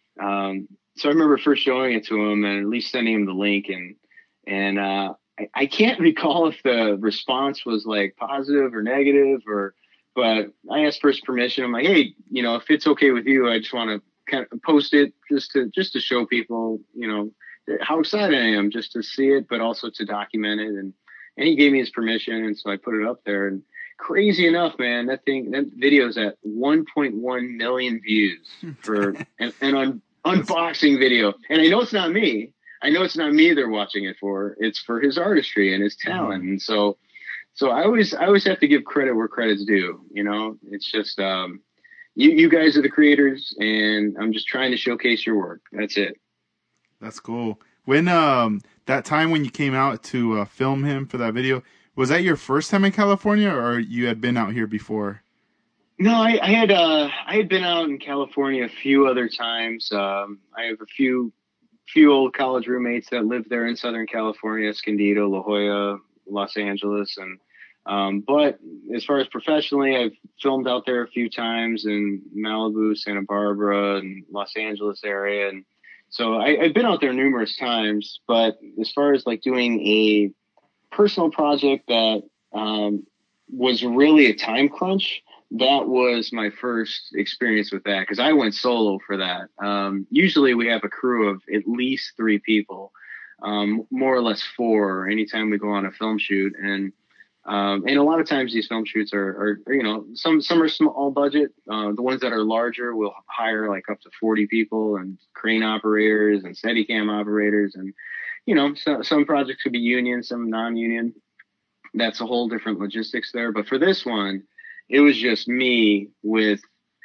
um, so I remember first showing it to him and at least sending him the link and, and, uh, I, I can't recall if the response was like positive or negative or, but I asked for his permission. I'm like, hey, you know, if it's okay with you, I just want to kind of post it just to, just to show people, you know, how excited I am just to see it, but also to document it. And, and he gave me his permission. And so I put it up there and, crazy enough, man, that thing, that video's at one point one million views for an, an un, unboxing video. And I know it's not me. I know it's not me they're watching it for. It's for his artistry and his talent. Mm-hmm. And so, so I always, I always have to give credit where credit's due. You know, it's just, um, you, you guys are the creators, and I'm just trying to showcase your work. That's it. That's cool. When um that time when you came out to uh, film him for that video. Was that your first time in California, or you had been out here before? No, I, I had uh, I had been out in California a few other times. Um, I have a few few old college roommates that live there in Southern California, Escondido, La Jolla, Los Angeles, and um, but as far as professionally, I've filmed out there a few times in Malibu, Santa Barbara, and Los Angeles area, and so I, I've been out there numerous times. But as far as like doing a personal project that um, was really a time crunch, that was my first experience with that because I went solo for that. Um, usually we have a crew of at least three people, um, more or less four anytime we go on a film shoot. And um, and a lot of times these film shoots are, are you know, some some are small budget. Uh, the ones that are larger will hire like up to forty people and crane operators and Steadicam operators and you know, so, some projects could be union, some non-union. That's a whole different logistics there. But for this one, it was just me with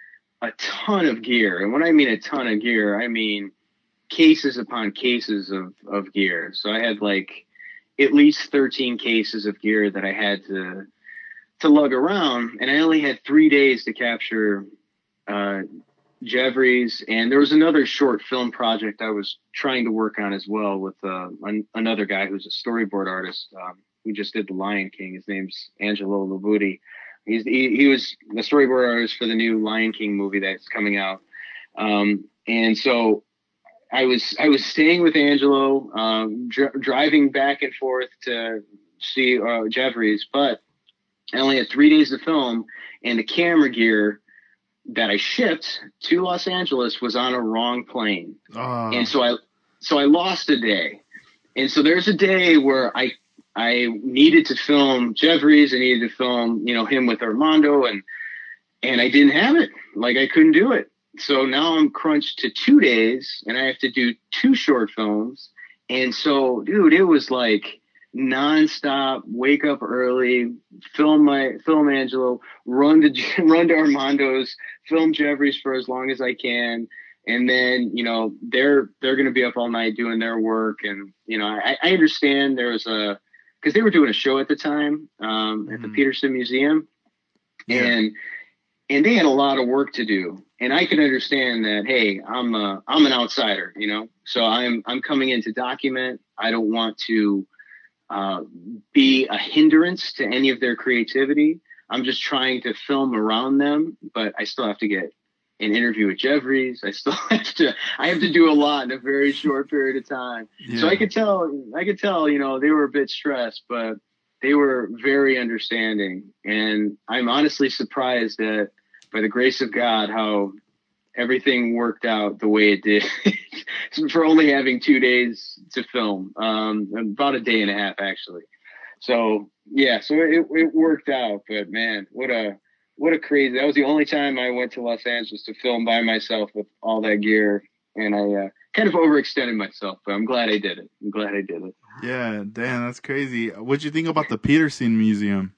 a ton of gear. And when I mean a ton of gear, I mean cases upon cases of, of gear. So I had like at least thirteen cases of gear that I had to to lug around, and I only had three days to capture uh, Jeffries, and there was another short film project I was trying to work on as well with uh, an, another guy who's a storyboard artist um, who just did The Lion King. His name's Angelo Lavuti. He's he, he was the storyboard artist for the new Lion King movie that's coming out, um, and so I was I was staying with Angelo, um, dr- driving back and forth to see uh, Jeffries, but I only had three days to film, and the camera gear that I shipped to Los Angeles was on a wrong plane. Uh. And so I, so I lost a day. And so there's a day where I, I needed to film Jeffries. I needed to film, you know, him with Armando, and, and I didn't have it. Like, I couldn't do it. So now I'm crunched to two days and I have to do two short films. And so, dude, it was like nonstop, wake up early, film my film Angelo, run to run to Armando's, film Jeffries for as long as I can, and then you know they're they're going to be up all night doing their work, and you know I, I understand there was a because they were doing a show at the time um, at the mm. Peterson Museum, yeah. and and they had a lot of work to do, and I can understand that. Hey, I'm a, I'm an outsider, you know, so I'm I'm coming in to document. I don't want to Uh, be a hindrance to any of their creativity. I'm just trying to film around them, but I still have to get an interview with Jeffries. I still have to, I have to do a lot in a very short period of time. Yeah. So I could tell, I could tell, you know, they were a bit stressed, but they were very understanding. And I'm honestly surprised that by the grace of God, how everything worked out the way it did for only having two days to film, um, about a day and a half actually. So yeah, so it, it worked out, but man, what a, what a crazy, that was the only time I went to Los Angeles to film by myself with all that gear. And I uh, kind of overextended myself, but I'm glad I did it. I'm glad I did it. Yeah. Damn, that's crazy. What'd you think about the Peterson Museum?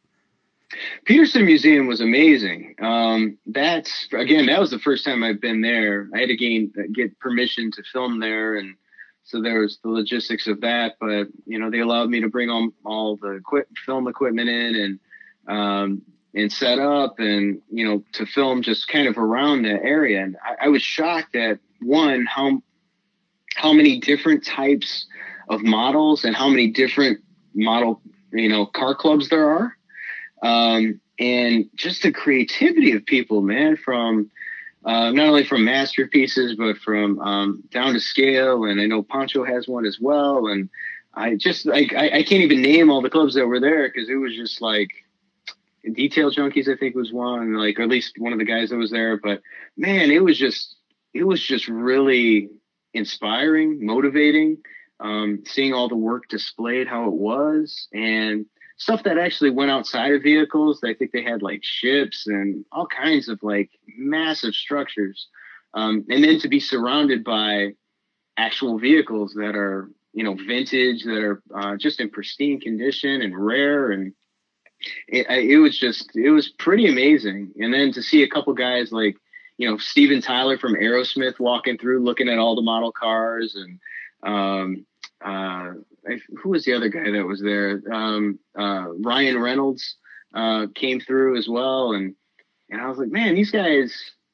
Peterson Museum was amazing. Um, that's again, that was the first time I've been there. I had to gain get permission to film there, and so there was the logistics of that. But you know, they allowed me to bring all all the equip, film equipment in and um, and set up, and you know, to film just kind of around the area. And I, I was shocked at one how how many different types of models and how many different model you know car clubs there are. Um, and just the creativity of people, man, from, uh, not only from masterpieces, but from, um, down to scale. And I know Pancho has one as well. And I just, like, I, I can't even name all the clubs that were there, cause it was just like Detail Junkies, I think was one, like, or at least one of the guys that was there. But man, it was just, it was just really inspiring, motivating, um, seeing all the work displayed, how it was, and stuff that actually went outside of vehicles. I think they had like ships and all kinds of like massive structures. Um, and then to be surrounded by actual vehicles that are, you know, vintage, that are uh, just in pristine condition and rare. And it, it was just, it was pretty amazing. And then to see a couple guys like, you know, Steven Tyler from Aerosmith walking through, looking at all the model cars, and, um, uh, who was the other guy that was there? Um, uh, Ryan Reynolds, uh, came through as well. And, and I was like, man, these guys,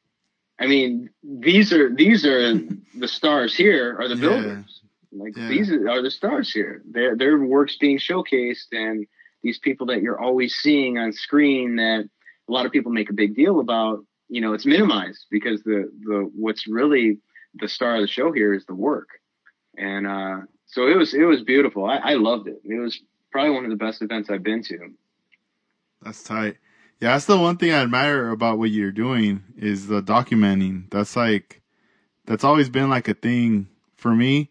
I mean, these are, these are the stars here are the yeah. builders. Like yeah. these are the stars here. Their, their work's being showcased, and these people that you're always seeing on screen that a lot of people make a big deal about, you know, it's minimized because the, the, what's really the star of the show here is the work. And, uh, so it was, it was beautiful. I, I loved it. It was probably one of the best events I've been to. That's tight. Yeah. That's the one thing I admire about what you're doing is the documenting. That's like, that's always been like a thing for me.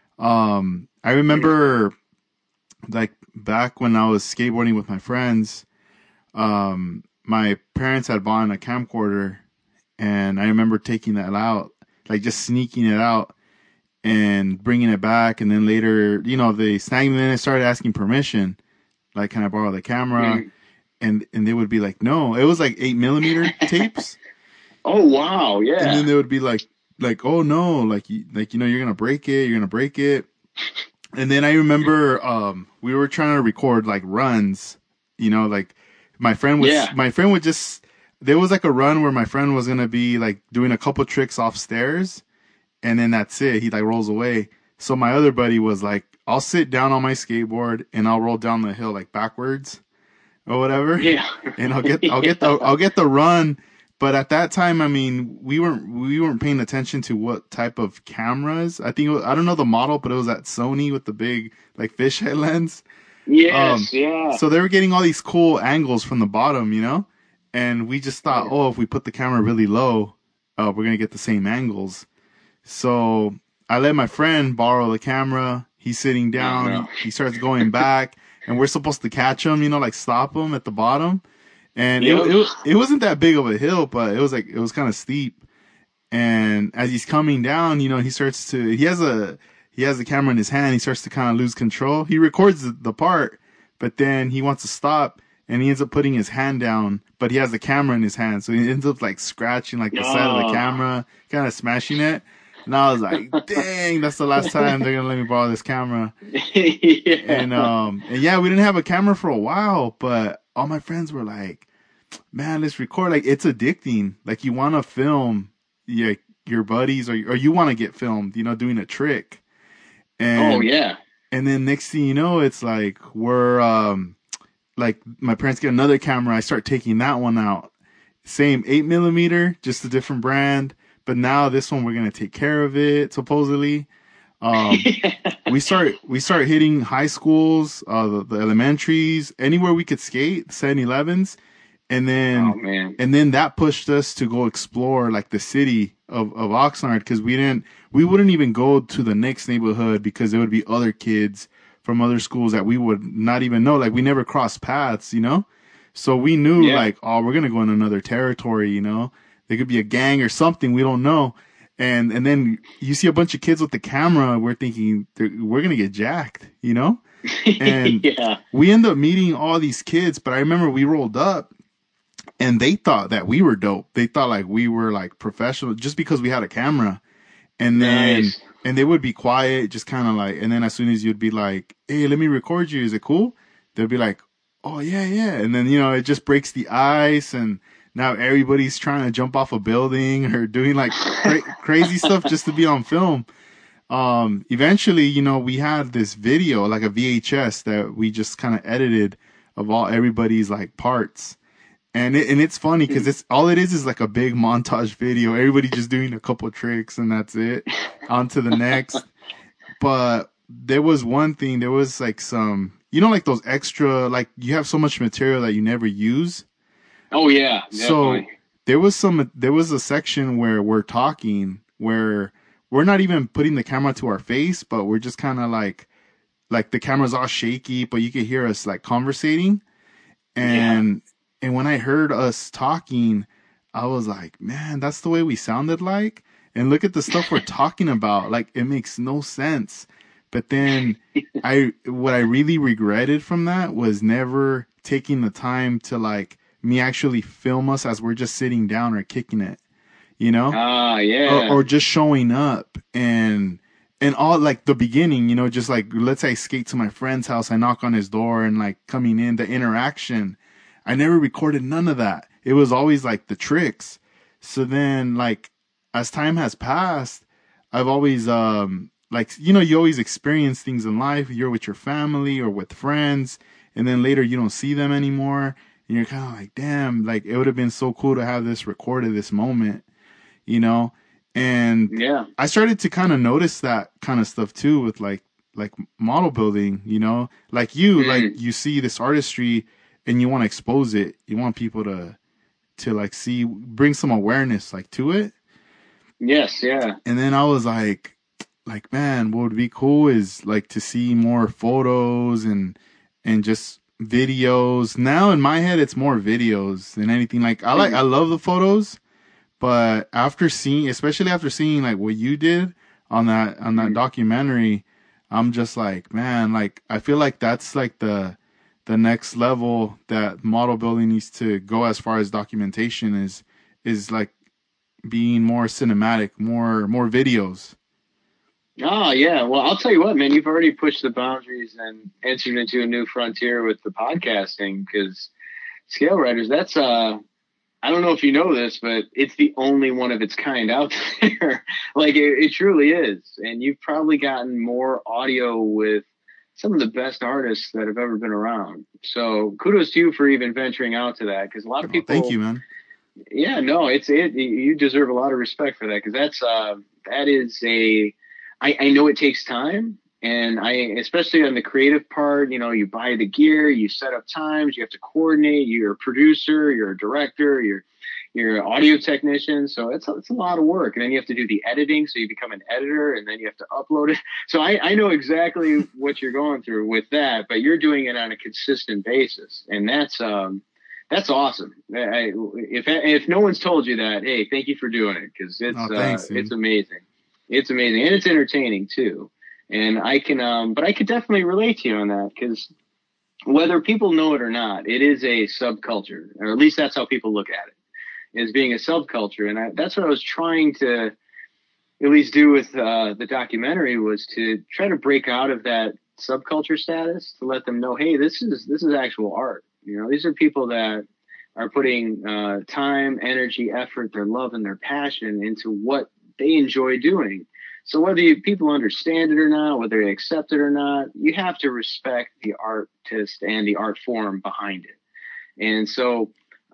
Um, I remember like back when I was skateboarding with my friends, um, my parents had bought a camcorder, and I remember taking that out, like just sneaking it out and bringing it back. And then later, you know, they snagged me, and they started asking permission, like, can I borrow the camera? Mm. And, and they would be like, no, it was like eight millimeter tapes. Oh, wow. Yeah. And then they would be like, like, oh no, like, like, you know, you're going to break it. You're going to break it. And then I remember, um, we were trying to record like runs, you know, like My friend was, Yeah. my friend would just, there was like a run where my friend was going to be like doing a couple tricks off stairs, and then that's it. He like rolls away. So my other buddy was like, I'll sit down on my skateboard and I'll roll down the hill like backwards or whatever. Yeah. And I'll get, I'll get the, I'll get the run. But at that time, I mean, we weren't, we weren't paying attention to what type of cameras. I think, it was, I don't know the model, but it was that Sony with the big like fish head lens. Yes, Um, yeah. so they were getting all these cool angles from the bottom, you know? And we just thought, oh, if we put the camera really low, uh, we're going to get the same angles. So I let my friend borrow the camera. He's sitting down. Oh, no. he, he starts going back, and we're supposed to catch him, you know, like stop him at the bottom. And Yep. it, it, it wasn't that big of a hill, but it was like, it was kind of steep. And as he's coming down, you know, he starts to, he has a, he has the camera in his hand. He starts to kind of lose control. He records the, the part, but then he wants to stop, and he ends up putting his hand down, but he has the camera in his hand. So he ends up like scratching like the side of the Oh. camera, kind of smashing it. And I was like, dang, that's the last time they're going to let me borrow this camera. Yeah. And, um, and yeah, we didn't have a camera for a while, but all my friends were like, man, let's record. Like, it's addicting. Like, you want to film your, your buddies, or, or you want to get filmed, you know, doing a trick. And, Oh, yeah. and then next thing you know, it's like, we're, um, like my parents get another camera. I start taking that one out. Same eight millimeter, just a different brand. But now this one, we're going to take care of it, supposedly. Um, we start, we start hitting high schools, uh, the, the elementaries, anywhere we could skate, seven elevens. And then, Oh, man. and then that pushed us to go explore like the city of, of Oxnard, because we didn't, we wouldn't even go to the next neighborhood because there would be other kids from other schools that we would not even know. Like, we never crossed paths, you know? So we knew Yeah. like, oh, we're going to go in another territory, you know? There could be a gang or something. We don't know. And, and then you see a bunch of kids with the camera. We're thinking they're- we're going to get jacked, you know? And Yeah. we end up meeting all these kids, but I remember we rolled up and they thought that we were dope. They thought like we were like professional just because we had a camera. And then, Nice. and they would be quiet, just kind of like, and then as soon as you'd be like, hey, let me record you. Is it cool? They'd be like, oh yeah, yeah. And then, you know, it just breaks the ice, and now everybody's trying to jump off a building or doing like cra- crazy stuff just to be on film. Um, eventually, you know, we had this video, like a V H S that we just kind of edited of all everybody's like parts. And it, and it's funny because it's all it is is like a big montage video. Everybody just doing a couple tricks and that's it. On to the next. But there was one thing, there was like some, you know, like those extra, like you have so much material that you never use. Oh, yeah. So Definitely. there was some, there was a section where we're talking where we're not even putting the camera to our face, but we're just kind of like, like the camera's all shaky, but you could hear us like conversating. And, and when I heard us talking, I was like, man, that's the way we sounded like. And look at the stuff we're talking about. Like, it makes no sense. But then I, what I really regretted from that was never taking the time to like me actually film us as we're just sitting down or kicking it, you know? Ah, yeah. or, or just showing up and, and all like the beginning, you know, just like, let's say I skate to my friend's house, I knock on his door and like coming in, the interaction. I never recorded none of that. It was always like the tricks. So then like as time has passed, I've always, um, like, you know, you always experience things in life. You're with your family or with friends, and then later you don't see them anymore. And you're kind of like, damn, like it would have been so cool to have this recorded, this moment, you know? And Yeah. I started to kind of notice that kind of stuff too with like, like model building, you know, like you, Mm. like you see this artistry and you want to expose it. You want people to, to like see, bring some awareness like to it. Yes, yeah. And then I was like, like, man, what would be cool is like to see more photos and, and just videos. Now in my head, it's more videos than anything. Like I like, I love the photos, but after seeing, especially after seeing like what you did on that, on that Mhm. documentary, I'm just like, man, like, I feel like that's like the, the next level that model building needs to go as far as documentation is, is like being more cinematic, more, more videos. Oh, yeah. Well, I'll tell you what, man, you've already pushed the boundaries and entered into a new frontier with the podcasting, because Scale Riders, that's uh I don't know if you know this, but it's the only one of its kind out there. Like it, it truly is. And you've probably gotten more audio with some of the best artists that have ever been around. So kudos to you for even venturing out to that, because a lot of Oh, thank people, you, man. yeah, no, it's it. You deserve a lot of respect for that, because that's uh that is a. I, I know it takes time, and I especially on the creative part. You know, you buy the gear, you set up times, you have to coordinate. You're a producer, you're a director, you're you're an audio technician, so it's a, it's a lot of work, and then you have to do the editing, so you become an editor, and then you have to upload it. So I, I know exactly what you're going through with that, but you're doing it on a consistent basis, and that's um that's awesome. I, if if no one's told you that, hey, thank you for doing it, because it's Oh, uh, thanks, it's dude. amazing. It's amazing, and it's entertaining too. And I can, um, but I could definitely relate to you on that, because whether people know it or not, it is a subculture, or at least that's how people look at it, as being a subculture. And I, that's what I was trying to at least do with uh, the documentary, was to try to break out of that subculture status, to let them know, hey, this is this is actual art. You know, these are people that are putting uh, time, energy, effort, their love, and their passion into what they enjoy doing. So whether you, people understand it or not, whether they accept it or not, you have to respect the artist and the art form behind it. And so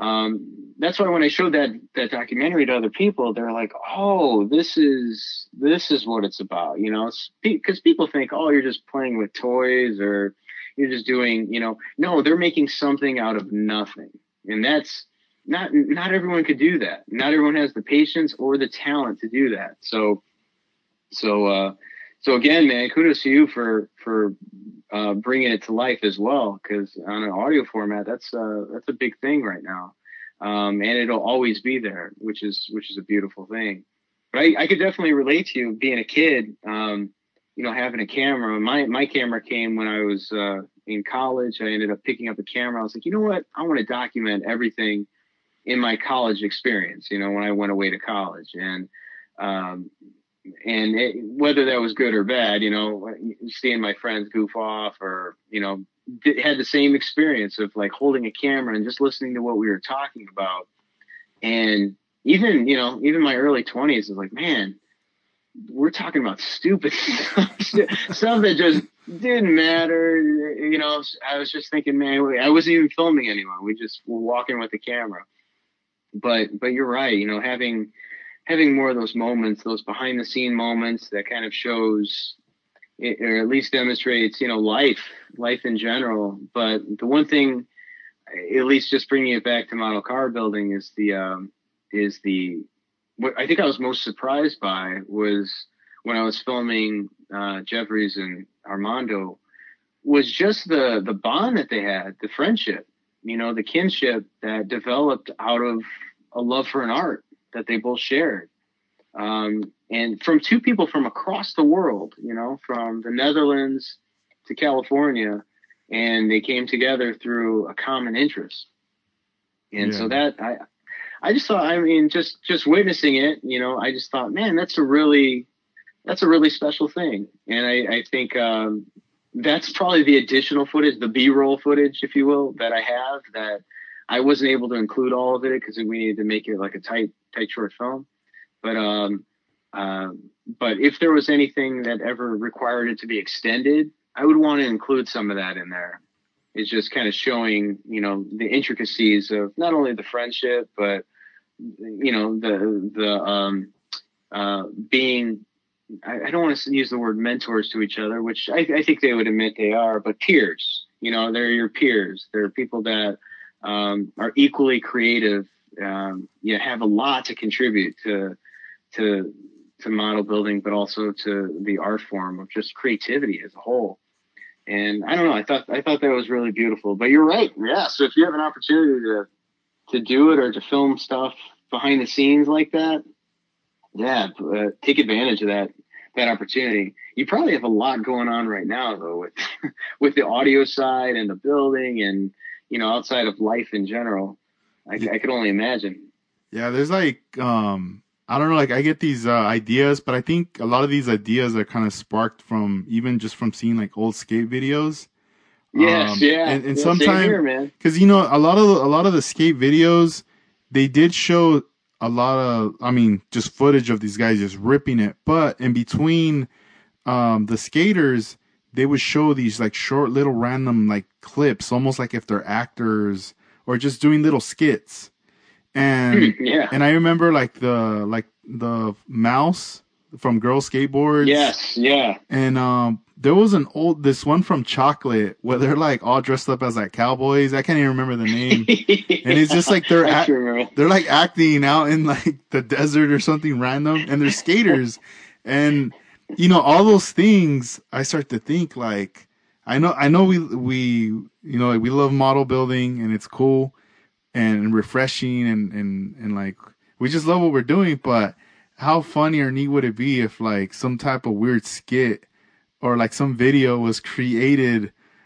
um, that's why when I showed that that documentary to other people, they're like, "Oh, this is this is what it's about," you know, because people think, "Oh, you're just playing with toys, or you're just doing," you know. No, they're making something out of nothing, and that's not not everyone could do that. Not everyone has the patience or the talent to do that. So, so, uh, so again, man, kudos to you for for uh, bringing it to life as well, because on an audio format, that's uh, that's a big thing right now, um, and it'll always be there, which is which is a beautiful thing. But I, I could definitely relate to you being a kid, um, you know, having a camera. My my camera came when I was uh, in college. I ended up picking up a camera. I was like, you know what, I want to document everything in my college experience. You know, when I went away to college, and um, and it, whether that was good or bad, you know, seeing my friends goof off, or, you know, had the same experience of like holding a camera and just listening to what we were talking about. And even, you know, even my early twenties is like, man, we're talking about stupid stuff, stuff that just didn't matter. You know, I was just thinking, man, I wasn't even filming anyone. We just were walking with the camera. But, but you're right. You know, having, having more of those moments, those behind the scene moments that kind of shows, or at least demonstrates, you know, life, life in general. But the one thing, at least just bringing it back to model car building, is the, um, is the, what I think I was most surprised by was when I was filming, uh, Jeffries and Armando, was just the, the bond that they had, the friendship, you know, the kinship that developed out of a love for an art that they both shared. Um, and from two people from across the world, you know, from the Netherlands to California, and they came together through a common interest. And Yeah. so that I, I just thought, I mean, just, just witnessing it, you know, I just thought, man, that's a really, that's a really special thing. And I, I think, um, that's probably the additional footage, the B-roll footage, if you will, that I have, that I wasn't able to include all of it because we needed to make it like a tight, tight short film. But, um, um, but if there was anything that ever required it to be extended, I would want to include some of that in there. It's just kind of showing, you know, the intricacies of not only the friendship, but, you know, the, the, um, uh, being, I, I don't want to use the word mentors to each other, which I, I think they would admit they are, but peers, you know, they're your peers. They're people that, um, are equally creative. Um, you have a lot to contribute to, to, to model building, but also to the art form of just creativity as a whole. And I don't know, I thought, I thought that was really beautiful, but you're right. Yeah. So if you have an opportunity to, to do it, or to film stuff behind the scenes like that, yeah, uh, take advantage of that, that opportunity. You probably have a lot going on right now though, with, with the audio side and the building, and, you know, outside of life in general. I, Yeah. I could only imagine. Yeah. There's like, um, I don't know, like I get these uh, ideas, but I think a lot of these ideas are kind of sparked from even just from seeing like old skate videos. Yes, Um, yeah. and, and yeah same sometimes, here, man. cause you know, a lot of, a lot of the skate videos, they did show a lot of, I mean, just footage of these guys just ripping it. But in between, um, the skaters, they would show these like short little random like clips, almost like if they're actors or just doing little skits. And, yeah. and I remember like the, like the mouse from Girl Skateboards. Yes, yeah. And um, there was an old, this one from Chocolate where they're like all dressed up as like cowboys. I can't even remember the name. And it's just like they're act, they're like acting out in like the desert or something random, and they're skaters. And you know, all those things, I start to think like, I know, I know we we you know like we love model building and it's cool and refreshing and and and like we just love what we're doing, but how funny or neat would it be if like some type of weird skit or like some video was created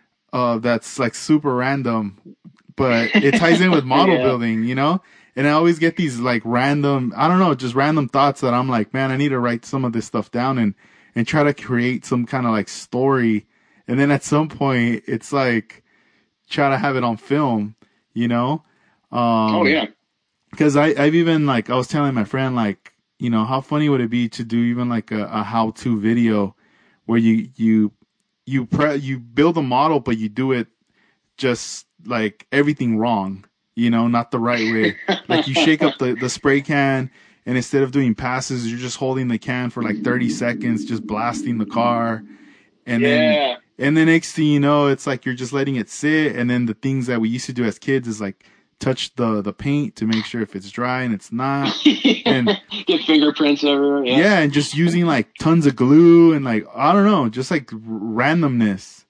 uh that's like super random, but it ties in with model yeah. building, you know? And I always get these like random, I don't know, just random thoughts that I'm like, man, I need to write some of this stuff down and and try to create some kind of like story. And then at some point it's like try to have it on film, you know? Um, oh yeah. Cause I, I've even like, I was telling my friend like, you know, how funny would it be to do even like a, a how-to video where you, you, you pre- you build a model, but you do it just like everything wrong, you know, not the right way. Like you shake up the, the spray can and instead of doing passes, you're just holding the can for like thirty seconds, just blasting the car. And yeah. then, and then next thing you know, it's like you're just letting it sit. And then the things that we used to do as kids is like, touch the, the paint to make sure if it's dry and it's not. And get fingerprints everywhere. Yeah. yeah, and just using like tons of glue and like, I don't know, just like r- randomness.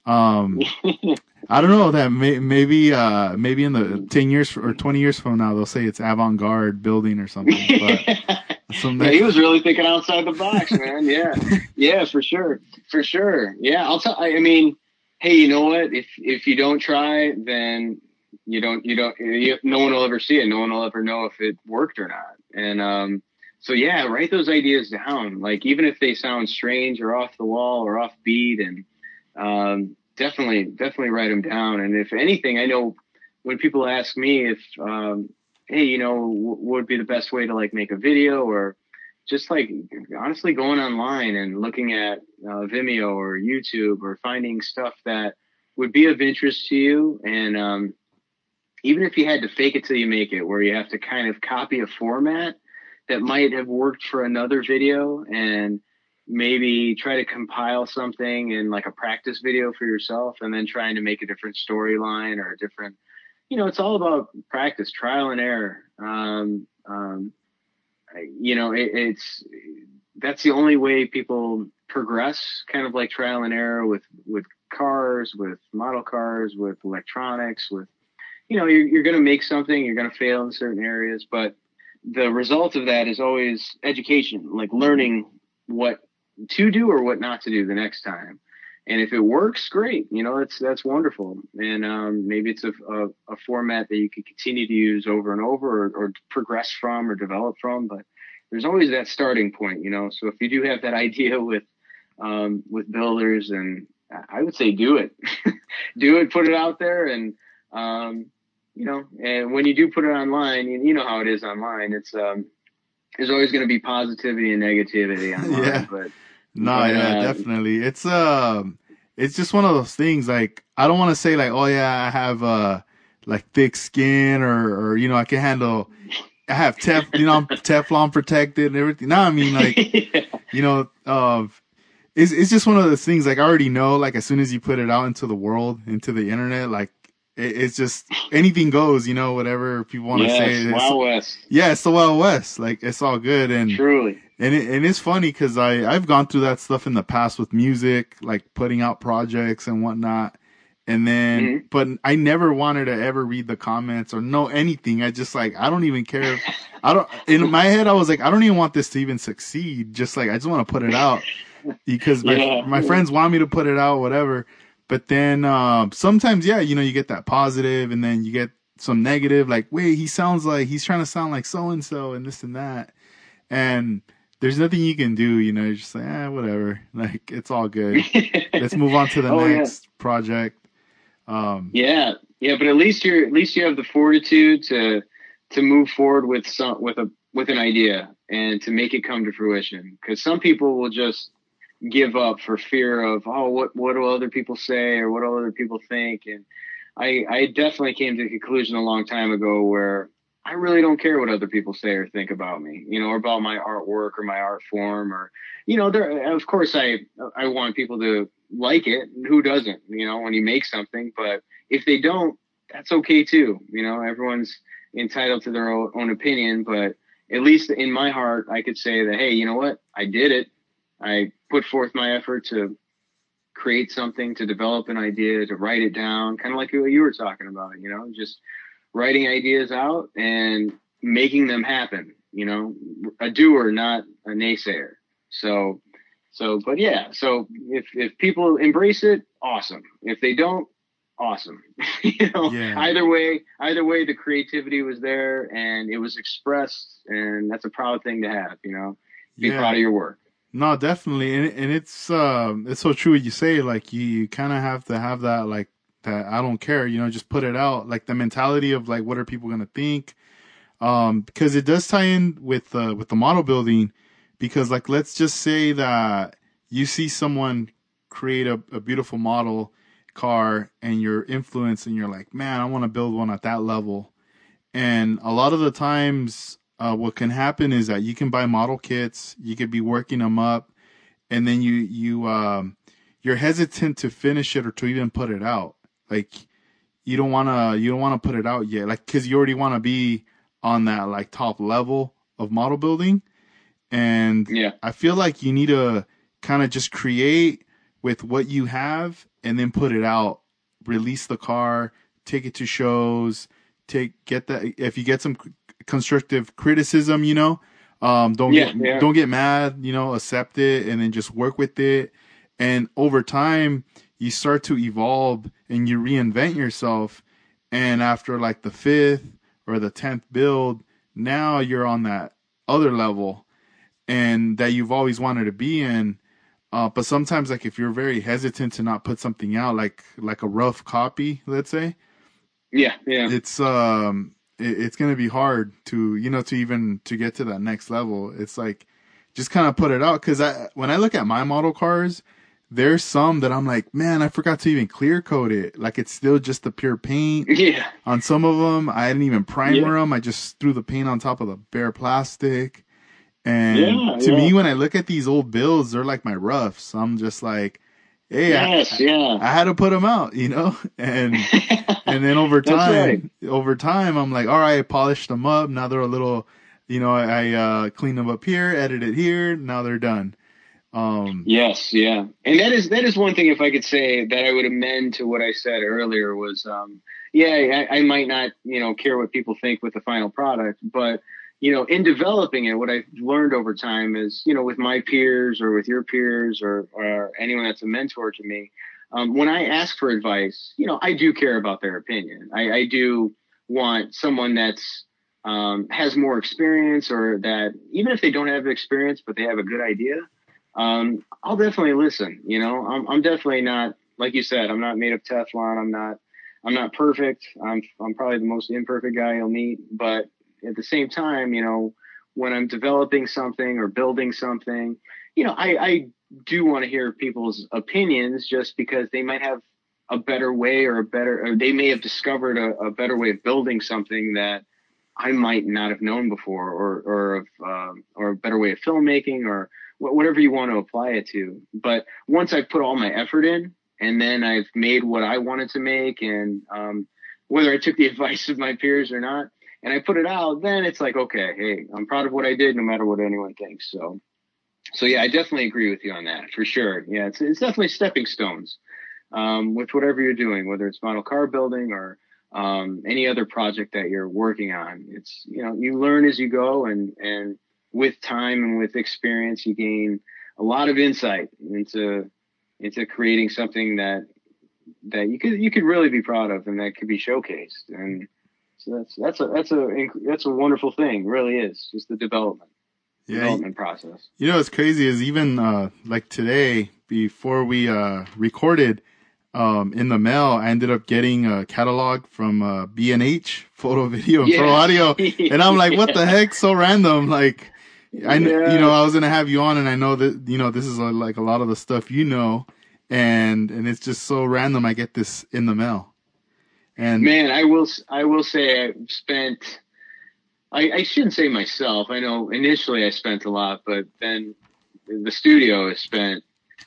Um, I don't know that may, maybe, uh, maybe in the ten years or twenty years from now, they'll say it's avant-garde building or something. But yeah, he was really thinking outside the box, man. Yeah. Yeah, for sure. For sure. Yeah. I'll tell, I mean, hey, you know what? If, if you don't try, then you don't, you don't, you, no one will ever see it. No one will ever know if it worked or not. And, um, so yeah, write those ideas down. Like, even if they sound strange or off the wall or off beat, and, um, definitely, definitely write them down. And if anything, I know when people ask me if, um, hey, you know, what would be the best way to like make a video, or just like honestly going online and looking at uh, Vimeo or YouTube or finding stuff that would be of interest to you. And, um, even if you had to fake it till you make it, where you have to kind of copy a format that might have worked for another video and maybe try to compile something in like a practice video for yourself, and then trying to make a different storyline or a different, you know, it's all about practice, trial and error. Um, um, you know, it, it's, that's the only way people progress, kind of like trial and error with, with cars, with model cars, with electronics, with, you know, you're, you're going to make something, you're going to fail in certain areas, but the result of that is always education, like learning what to do or what not to do the next time. And if it works, great. You know, that's, that's wonderful. And, um, maybe it's a, a, a format that you can continue to use over and over, or, or progress from or develop from, but there's always that starting point, you know? So if you do have that idea with, um, with builders, and I would say do it, do it, put it out there. And, um, you know, and when you do put it online, you, you know how it is online. It's, um, there's always going to be positivity and negativity online, yeah. but no, but, yeah, uh, definitely. It's, um, it's just one of those things. Like, I don't want to say like, oh yeah, I have, uh, like thick skin, or, or, you know, I can handle, I have tef, you know, I'm Teflon protected and everything. No, I mean like, yeah. you know, uh, it's, it's just one of those things. Like, I already know, like, as soon as you put it out into the world, into the internet, like, it's just anything goes, you know, whatever people want to yes, say. It's, Wild West. Yeah, it's the Wild West. Like, it's all good. And truly. And it, and it's funny because I, I've gone through that stuff in the past with music, like putting out projects and whatnot. And then, mm-hmm. but I never wanted to ever read the comments or know anything. I just like, I don't even care. If, I don't, in my head, I was like, I don't even want this to even succeed. Just like, I just want to put it out because my, yeah. my friends want me to put it out, whatever. But then, um, sometimes, yeah, you know, you get that positive and then you get some negative, like, wait, he sounds like, he's trying to sound like so-and-so and this and that. And there's nothing you can do, you know, you're just like, eh, whatever. Like, it's all good. Let's move on to the oh, next yeah. project. Um, Yeah, yeah, but at least you're at least you have the fortitude to to move forward with some with a with an idea and to make it come to fruition. Because some people will just give up for fear of, oh, what what do other people say or what do other people think. And I I definitely came to the conclusion a long time ago where I really don't care what other people say or think about me, you know, or about my artwork or my art form, or, you know, there, of course I I want people to like it. Who doesn't, you know, when you make something? But if they don't, that's okay too. You know, everyone's entitled to their own, own opinion, but at least in my heart, I could say that, hey, you know what? I did it. I put forth my effort to create something, to develop an idea, to write it down, kind of like what you were talking about, you know, just writing ideas out and making them happen, you know, a doer, not a naysayer. So, so, but yeah, so if, if people embrace it, awesome. If they don't, awesome. You know, yeah, either way, either way, the creativity was there and it was expressed, and that's a proud thing to have, you know, be proud yeah. of your work. No, definitely, and and it's um it's so true what you say. Like you, you kind of have to have that like that. I don't care, you know, just put it out. Like the mentality of like, what are people gonna think? Um, because it does tie in with uh, with the model building. Because like, let's just say that you see someone create a, a beautiful model car, and you're influenced, and you're like, man, I want to build one at that level. And a lot of the times, uh, what can happen is that you can buy model kits, you could be working them up, and then you you um, you're hesitant to finish it or to even put it out. Like you don't wanna you don't wanna put it out yet, like because you already want to be on that like top level of model building. And Yeah. I feel like you need to kind of just create with what you have and then put it out, release the car, take it to shows, take get that if you get some constructive criticism, you know, um, don't Yeah. get Yeah. don't get mad, you know, accept it and then just work with it. And over time, you start to evolve and you reinvent yourself. And after like the fifth or the tenth build, now you're on that other level and that you've always wanted to be in. Uh, but sometimes, like if you're very hesitant to not put something out, like like a rough copy, let's say, Yeah. Yeah. it's um it, it's gonna be hard to you know to even to get to that next level. It's like just kind of put it out because I when I look at my model cars, there's some that I'm like, man, I forgot to even clear coat it. Like it's still just the pure paint. Yeah. On some of them, I didn't even Yeah. primer them. I just threw the paint on top of the bare plastic. And Yeah. to Yeah. me, when I look at these old builds, they're like my roughs. I'm just like, hey, I, Yes. Yeah. I had to put them out, you know? And and then over That's right. time, over time, I'm like, all right, I polished them up. Now they're a little, you know, I uh, cleaned them up here, edited here. Now they're done. Um, Yes. Yeah. And that is, that is one thing, if I could say that I would amend to what I said earlier was, um, yeah, I, I might not, you know, care what people think with the final product, but, you know, in developing it, what I've learned over time is, you know, with my peers or with your peers or, or anyone that's a mentor to me, um, when I ask for advice, you know, I do care about their opinion. I, I do want someone that's, um, has more experience, or that even if they don't have experience, but they have a good idea, um, I'll definitely listen. You know, I'm, I'm definitely not, like you said, I'm not made of Teflon. I'm not, I'm not perfect. I'm, I'm probably the most imperfect guy you'll meet, but at the same time, you know, when I'm developing something or building something, you know, I, I do want to hear people's opinions, just because they might have a better way, or a better, or they may have discovered a, a better way of building something that I might not have known before, or, or, of, um, or a better way of filmmaking, or wh- whatever you want to apply it to. But once I've put all my effort in, and then I've made what I wanted to make, and, um, whether I took the advice of my peers or not, and I put it out, then it's like, okay, hey, I'm proud of what I did, no matter what anyone thinks. So, so yeah, I definitely agree with you on that for sure. Yeah, it's, it's definitely stepping stones, um, with whatever you're doing, whether it's model car building or, um, any other project that you're working on. It's, you know, you learn as you go, and, and with time and with experience, you gain a lot of insight into, into creating something that, that you could, you could really be proud of, and that could be showcased. And so that's, that's a, that's a, that's a wonderful thing. It really is, just the development, yeah, development process. you know what's crazy is even uh, like today before we uh, recorded, um, in the mail, I ended up getting a catalog from uh, B and H, Photo, Video, and Pro Yeah. Audio, and I'm like, Yeah. what the heck? So random. Like, I, kn- you know, Yes. I was gonna have you on, and I know that you know this is uh, like a lot of the stuff you know, and and it's just so random. I get this in the mail, and Man, I will. I will say I've spent. I, I shouldn't say myself. I know initially I spent a lot, but then the studio has spent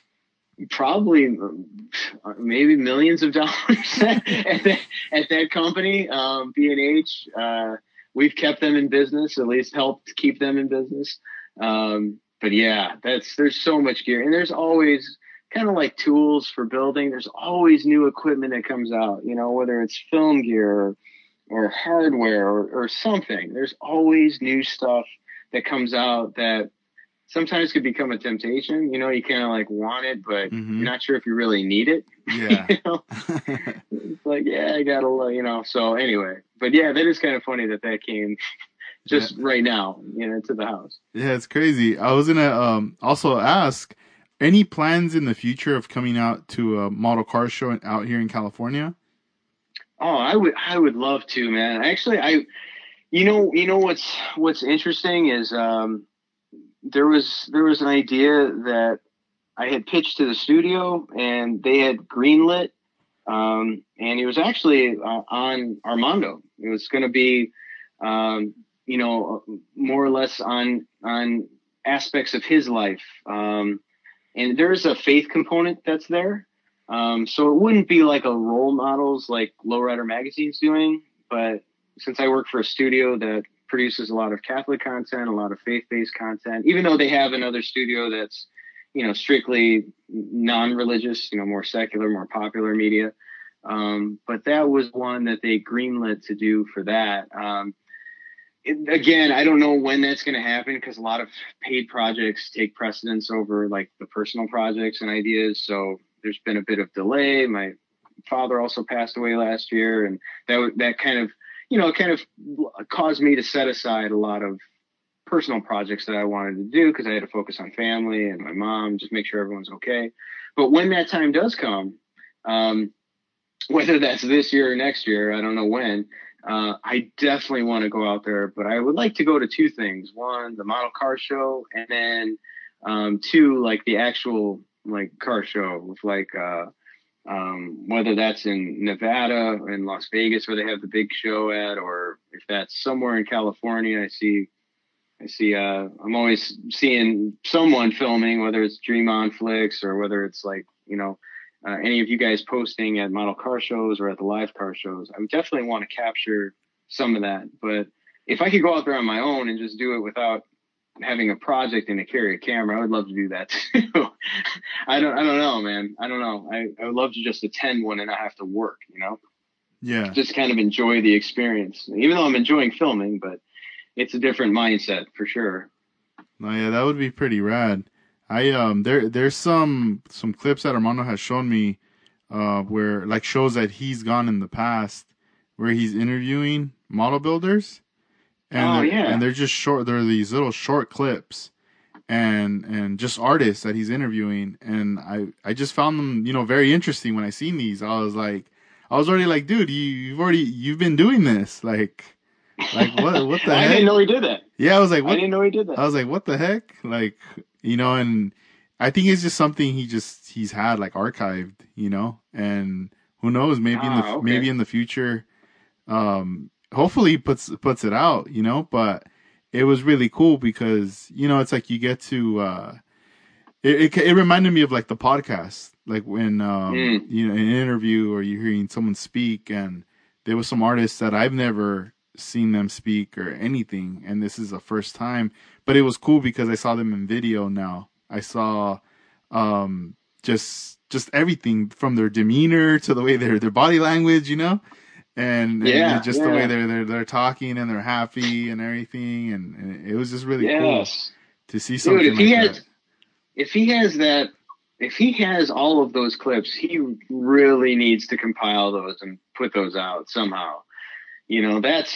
probably uh, maybe millions of dollars at, that, at that company, um, B and H. Uh, we've kept them in business, at least helped keep them in business. Um, but yeah, that's there's so much gear, and there's always kind of like tools for building. There's always new equipment that comes out. You know, whether it's film gear or, or hardware or, or something. There's always new stuff that comes out that sometimes could become a temptation. You know, you kind of like want it, but mm-hmm. you're not sure if you really need it. Yeah. You know? It's like, yeah, I gotta, you know. So anyway, but yeah, that is kind of funny that that came just yeah. right now, you know, to the house. Yeah, it's crazy. I was gonna um, also ask, any plans in the future of coming out to a model car show out here in California? Oh, I would, I would love to, man. Actually, I, you know, you know what's what's interesting is um, there was there was an idea that I had pitched to the studio, and they had greenlit, um, and it was actually uh, on Armando. It was going to be, um, you know, more or less on on aspects of his life, um, and there's a faith component that's there. Um, so it wouldn't be like a role models like Lowrider Magazine's doing, but since I work for a studio that produces a lot of Catholic content, a lot of faith-based content, even though they have another studio that's, you know, strictly non-religious, you know, more secular, more popular media. Um, but that was one that they greenlit to do for that. Um, it, again, I don't know when that's going to happen because a lot of paid projects take precedence over like the personal projects and ideas. So there's been a bit of delay. My father also passed away last year, and that that kind of, you know, kind of caused me to set aside a lot of personal projects that I wanted to do because I had to focus on family and my mom, just make sure everyone's okay. But when that time does come, um, whether that's this year or next year, I don't know when, uh, I definitely want to go out there. But I would like to go to two things. One, the model car show, and then um, two, like the actual like car show with like uh, um, whether that's in Nevada, in Las Vegas, where they have the big show at, or if that's somewhere in California. I see I see, uh, I'm always seeing someone filming, whether it's Dream On Flicks or whether it's like, you know, uh, any of you guys posting at model car shows or at the live car shows. I would definitely want to capture some of that. But if I could go out there on my own and just do it without having a project and to carry a camera, I would love to do that too. I don't, I don't know, man. I don't know. I, I would love to just attend one and not have to work, you know, Yeah. just kind of enjoy the experience, even though I'm enjoying filming, but it's a different mindset for sure. No, yeah, that would be pretty rad. I um there there's some some clips that Armando has shown me uh where like shows that he's gone in the past where he's interviewing model builders and Oh they're, yeah. and they're just short they're these little short clips and and just artists that he's interviewing and I I just found them, you know, very interesting when I seen these. I was like I was already like, dude, you you've already you've been doing this. Like like what what the I heck? didn't know he did that. Yeah, I was like, what? I didn't know he did that. I was like, what the heck? Like, you know, and I think it's just something he just he's had like archived, you know, and who knows, maybe ah, in the okay. maybe in the future, um, hopefully he puts puts it out, you know. But it was really cool because you know it's like you get to. Uh, it, it it reminded me of like the podcast, like when um, Mm. you know in an interview or you're hearing someone speak, and there was some artists that I've never seen them speak or anything, and this is the first time, but it was cool because I saw them in video. Now I saw um just just everything from their demeanor to the way their their body language, you know, and, Yeah, and just yeah. the way they're they're they're talking and they're happy and everything, and, and it was just really yes. cool to see something Dude, if like he that. has if he has that if he has all of those clips, he really needs to compile those and put those out somehow. You know, that's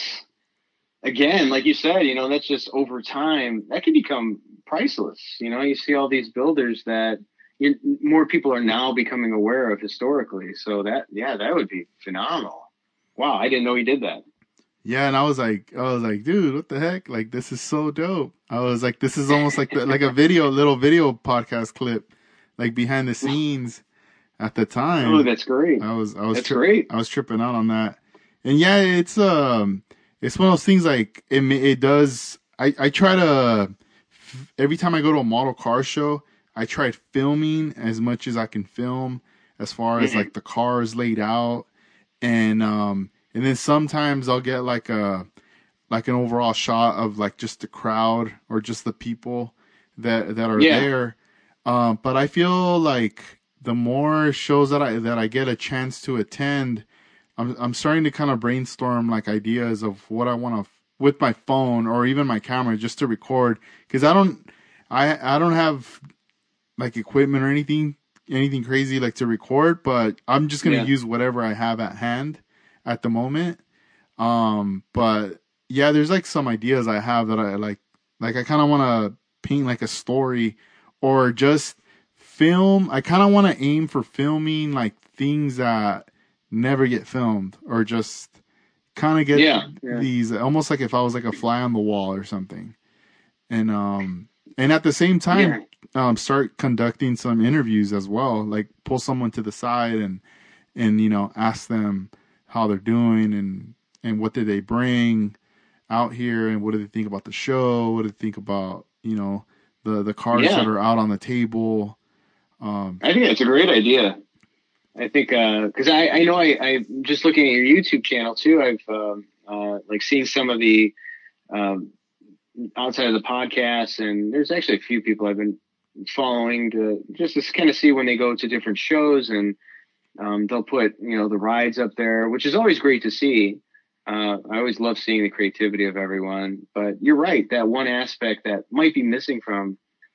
again, like you said, you know, that's just over time that can become priceless. You know, you see all these builders that, you, more people are now becoming aware of historically. So that, yeah, that would be phenomenal. Wow. I didn't know he did that. Yeah, and I was like, I was like, dude, what the heck? Like, this is so dope. I was like, this is almost like the, like a video, little video podcast clip, like behind the scenes at the time. Oh, that's great. I was, I was, that's tri- great. I was tripping out on that. And yeah, it's, um, it's one of those things like, it, it does, I, I try to, every time I go to a model car show, I tried filming as much as I can film as far mm-hmm. as like the cars laid out. And, um, and then sometimes I'll get like a, like an overall shot of like just the crowd or just the people that, that are yeah. there. Um, but I feel like the more shows that I, that I get a chance to attend, I'm, I'm starting to kind of brainstorm like ideas of what I want to, with my phone or even my camera just to record. Cause I don't, I, I don't have like equipment or anything, anything crazy like to record, but I'm just going to yeah. use whatever I have at hand at the moment. Um, but yeah, there's like some ideas I have that I like, like I kind of want to paint like a story or just film. I kind of want to aim for filming like things that never get filmed or just kind of get yeah, yeah. these almost like if I was like a fly on the wall or something. And, um, and at the same time, yeah. um, start conducting some interviews as well, like pull someone to the side and, and, you know, ask them how they're doing and, and what did they bring out here and what do they think about the show? What do they think about, you know, the, the cars yeah. that are out on the table? Um, I think that's a great idea. I think, uh, cause I, I know I, I just looking at your YouTube channel too. I've, um, uh, like seen some of the, um, outside of the podcast, and there's actually a few people I've been following to just to kind of see when they go to different shows and, um, they'll put, you know, the rides up there, which is always great to see. Uh, I always love seeing the creativity of everyone, but you're right. That one aspect that might be missing from,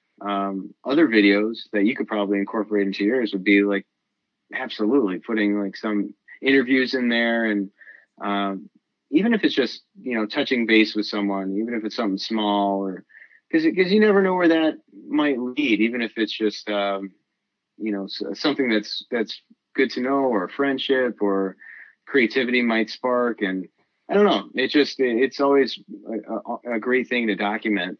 um, other videos that you could probably incorporate into yours would be like, absolutely putting like some interviews in there. And, um, even if it's just, you know, touching base with someone, even if it's something small or cause, cause you never know where that might lead, even if it's just, um, you know, something that's, that's good to know or a friendship or creativity might spark. And I don't know, it just, it's always a, a great thing to document.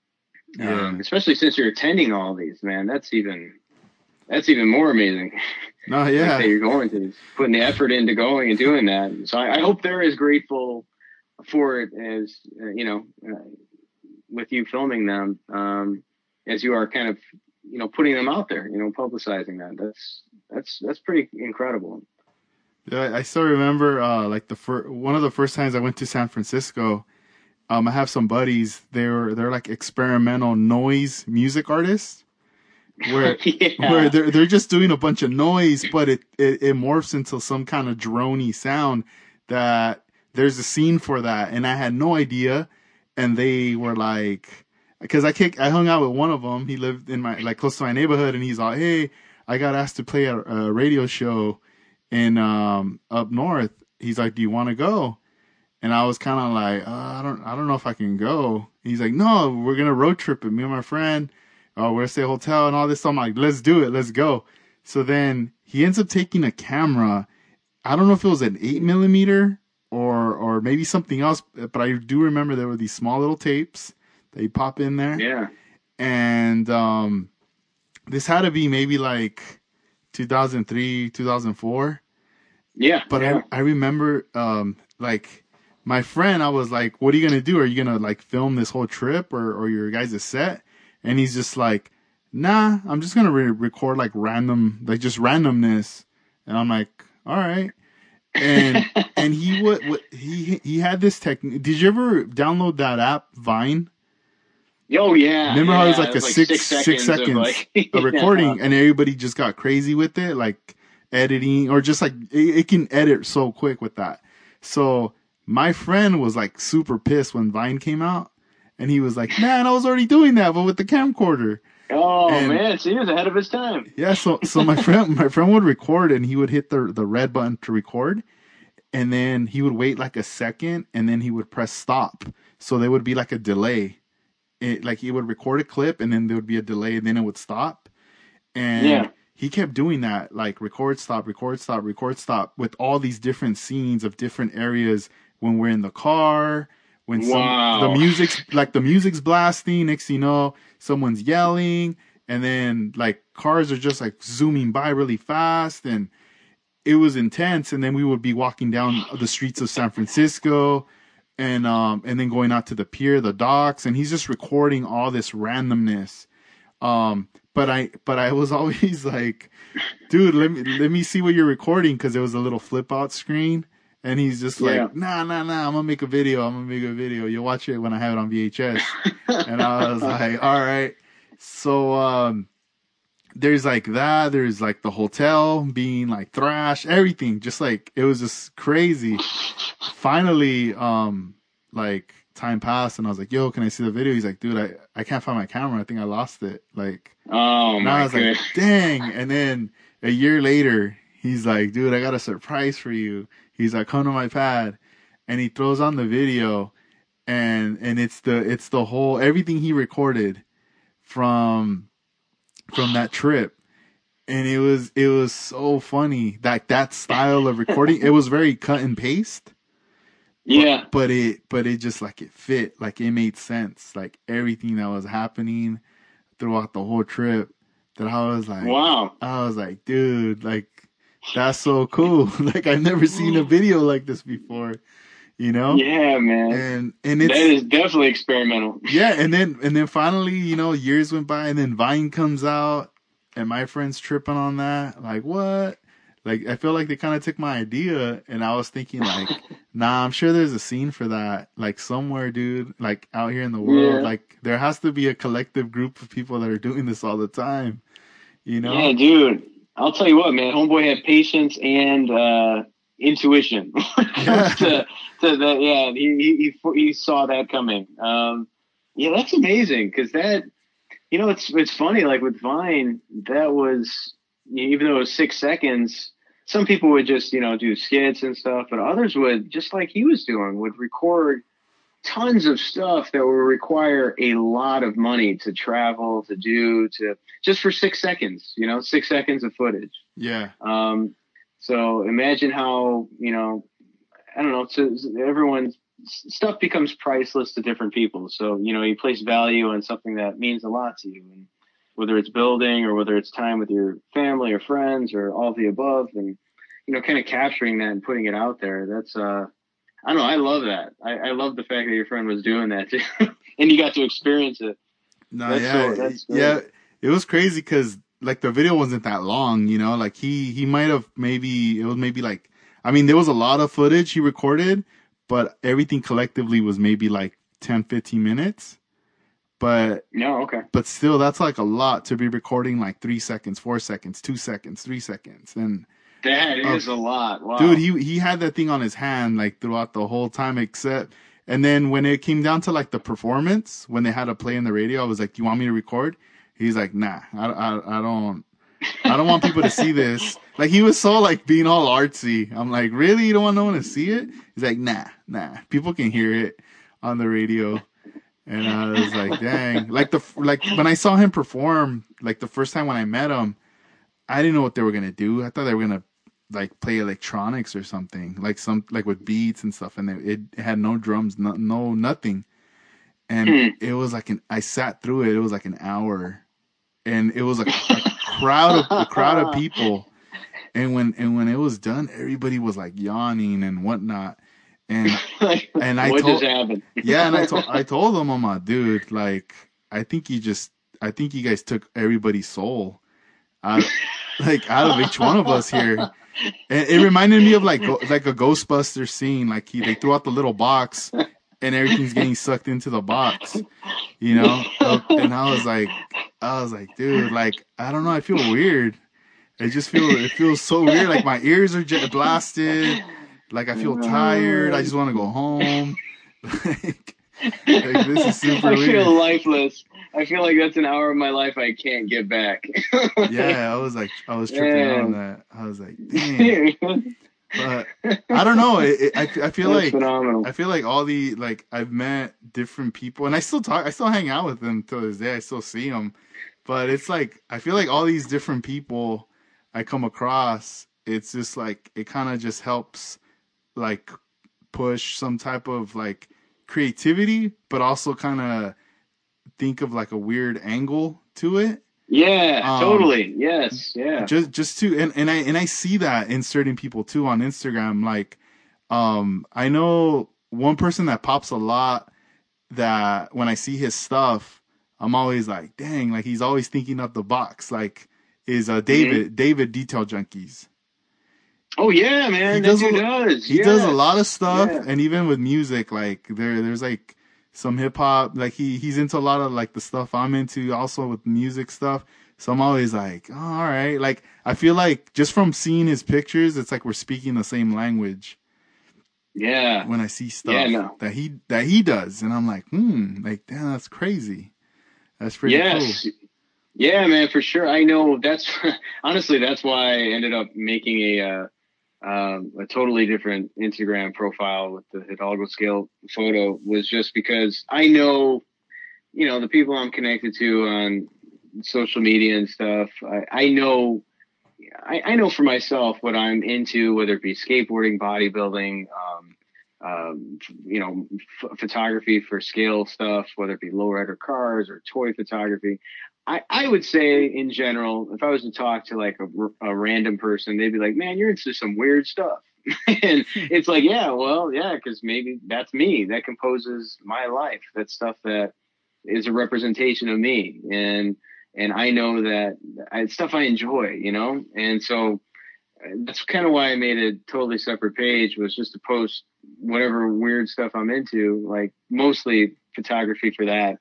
Yeah. Um, especially since you're attending all these, man, that's even, that's even more amazing. No, yeah. Like that you're going to putting the effort into going and doing that. So I, I hope they're as grateful for it as, uh, you know, uh, with you filming them, um, as you are kind of, you know, putting them out there, you know, publicizing that. That's, that's, that's pretty incredible. Yeah, I still remember, uh, like the first, one of the first times I went to San Francisco, um, I have some buddies, they were, they're like experimental noise music artists. Where, yeah. where they're they're just doing a bunch of noise, but it, it, it morphs into some kind of droney sound that there's a scene for that, and I had no idea, and they were like, because I kick, I hung out with one of them. He lived in my like close to my neighborhood, and he's like, hey, I got asked to play a, a radio show in um up north. He's like, do you want to go? And I was kind of like, uh, I don't I don't know if I can go. He's like, no, we're gonna road trip it, me and my friend. Oh, we're gonna stay at a hotel and all this. So I'm like, let's do it. Let's go. So then he ends up taking a camera. I don't know if it was an eight millimeter or, or maybe something else, but I do remember there were these small little tapes that you pop in there. Yeah. And, um, this had to be maybe like two thousand three, two thousand four. Yeah. But yeah. I, I remember, um, like my friend, I was like, what are you going to do? Are you going to like film this whole trip or, or your guys' set? And he's just like, nah, I'm just going to re- record like random, like just randomness. And I'm like, all right. And, and he would, what, he, he had this technique. Did you ever download that app Vine? Oh yeah. Remember yeah, how it was like it was a like six, six seconds, six seconds of, like, a recording yeah. and everybody just got crazy with it, like editing or just like, it, it can edit so quick with that. So my friend was like super pissed when Vine came out. And he was like, man, I was already doing that, but with the camcorder. Oh, and, man. So he was ahead of his time. Yeah. So, so my friend, my friend would record and he would hit the, the red button to record. And then he would wait like a second and then he would press stop. So there would be like a delay. It, like he would record a clip and then there would be a delay and then it would stop. And Yeah. he kept doing that, like record, stop, record, stop, record, stop, with all these different scenes of different areas when we're in the car, when some, the Wow. music's, like the music's blasting, next thing you know, someone's yelling, and then like cars are just like zooming by really fast, and it was intense. And then we would be walking down the streets of San Francisco, and um and then going out to the pier, the docks, and he's just recording all this randomness. Um, but I but I was always like, dude, let me let me see what you're recording, because there was a little flip out screen, and he's just Yeah. like, nah, nah, nah, I'm gonna make a video. I'm gonna make a video. You'll watch it when I have it on V H S. And I was like, all right. So um, there's like that. There's like the hotel being like thrashed, everything. Just like it was just crazy. Finally, um, like time passed, and I was like, "Yo, can I see the video?" He's like, "Dude, I, I can't find my camera. I think I lost it." Like, Oh and I my was like, goodness. "Dang!" And then a year later, he's like, "Dude, I got a surprise for you." He's like, "Come to my pad," and he throws on the video, and and it's the it's the whole everything he recorded from from that trip. And it was it was so funny, like that style of recording. It was very cut and paste. Yeah. But, but it but it just like it fit, like it made sense, like everything that was happening throughout the whole trip. That I was like, Wow. I was like, dude, like that's so cool. Like I've never seen a video like this before, you know? Yeah, man. And and That it's is definitely experimental. yeah, and then and then finally, you know, years went by, and then Vine comes out, and my friend's tripping on that. Like what? Like I feel like they kind of took my idea, and I was thinking like, nah, I'm sure there's a scene for that, like somewhere, dude, like out here in the world. Yeah. Like there has to be a collective group of people that are doing this all the time, you know? Yeah, dude. I'll tell you what, man. Homeboy had patience and uh, intuition. Yeah. to, to the, yeah, he, he he he saw that coming. Um, yeah, that's amazing, because that, you know, it's it's funny. Like with Vine, that was, even though it was six seconds. Some people would just, you know, do skits and stuff, but others would, just like he was doing, would record tons of stuff that would require a lot of money to travel, to do, to just for six seconds, you know, six seconds of footage. Yeah. Um, so imagine how, you know, I don't know, so everyone's stuff becomes priceless to different people. So, you know, you place value on something that means a lot to you, and whether it's building or whether it's time with your family or friends or all of the above, and, you know, kind of capturing that and putting it out there. That's, uh, I don't know. I love that. I, I love the fact that your friend was doing that too, and you got to experience it. No, That's yeah, so, that's great. yeah. It was crazy because like the video wasn't that long, you know. Like he he might have maybe it was maybe like I mean there was a lot of footage he recorded, but everything collectively was maybe like ten, fifteen minutes. But No, okay. but still, that's like a lot to be recording like three seconds, four seconds, two seconds, three seconds, and That uh, is a lot. Wow. dude, he he had that thing on his hand like throughout the whole time, except and then when it came down to like the performance, when they had to play in the radio, I was like, "Do you want me to record?" He's like, "Nah, I, I, I don't, I don't want people to see this." Like he was so like being all artsy. I'm like, "Really? You don't want no one to see it?" He's like, "Nah, nah, people can hear it on the radio." And I was like, "Dang!" Like the like when I saw him perform, like the first time when I met him, I didn't know what they were gonna do. I thought they were gonna like play electronics or something, like some like with beats and stuff, and it, it had no drums, no, no nothing. And Hmm. it was like an I sat through it. It was like an hour, and it was a, a crowd of a crowd of people. And when and when it was done, everybody was like yawning and whatnot. And and I what told just happened? yeah, and I told I told them, I'm like, dude, like I think you just I think you guys took everybody's soul out like out of each one of us here. And it reminded me of like go- like a Ghostbuster scene. Like he they threw out the little box and everything's getting sucked into the box, you know. And I was like, I was like, dude, like I don't know, I feel weird. I just feel it feels so weird. Like my ears are jet blasted. Like I feel tired. I just want to go home. like, like this is super I weird. feel lifeless. I feel like that's an hour of my life I can't get back. Yeah, I was like, I was tripping out on that. I was like, damn. That's But I don't know. It, it, I I feel like phenomenal. I feel like all the like I've met different people, and I still talk. I still hang out with them till this day. I still see them, But it's like I feel like all these different people I come across, it's just like it kind of just helps like push some type of like creativity, but also kind of think of like a weird angle to it. Yeah, Um, totally. Yes. Yeah. just just to and, and I and I see that in certain people too on Instagram. Like, um, I know one person that pops a lot that when I see his stuff, I'm always like, dang, like he's always thinking out the box. Like, is uh Hmm. David David Detail Junkies? Oh yeah, He man, that does dude a does. he does a lot of Yes. stuff, Yeah. and even with music, like there there's like some hip hop. Like he he's into a lot of like the stuff I'm into, also with music stuff. So I'm always like, oh, all right. Like I feel like just from seeing his pictures, it's like we're speaking the same language Yeah. when I see Yeah. stuff No. that he that he does, and I'm like, hmm, like damn, that's crazy. That's pretty cool. Yes. Yeah, man, for sure. I know that's honestly that's why I ended up making a uh, um, a totally different Instagram profile with the Hidalgo scale photo was just because I know, you know, the people I'm connected to on social media and stuff. I, I know, I, I know for myself what I'm into, whether it be skateboarding, bodybuilding, um, um, you know, f- photography for scale stuff, whether it be lowrider cars or toy photography. I, I would say in general, if I was to talk to like a, a random person, they'd be like, man, you're into some weird stuff. And it's like, yeah, well, yeah, because maybe that's me. That composes my life. That's stuff that is a representation of me. And, and I know that it's stuff I enjoy, you know? And so that's kind of why I made a totally separate page, was just to post whatever weird stuff I'm into, like mostly photography for that.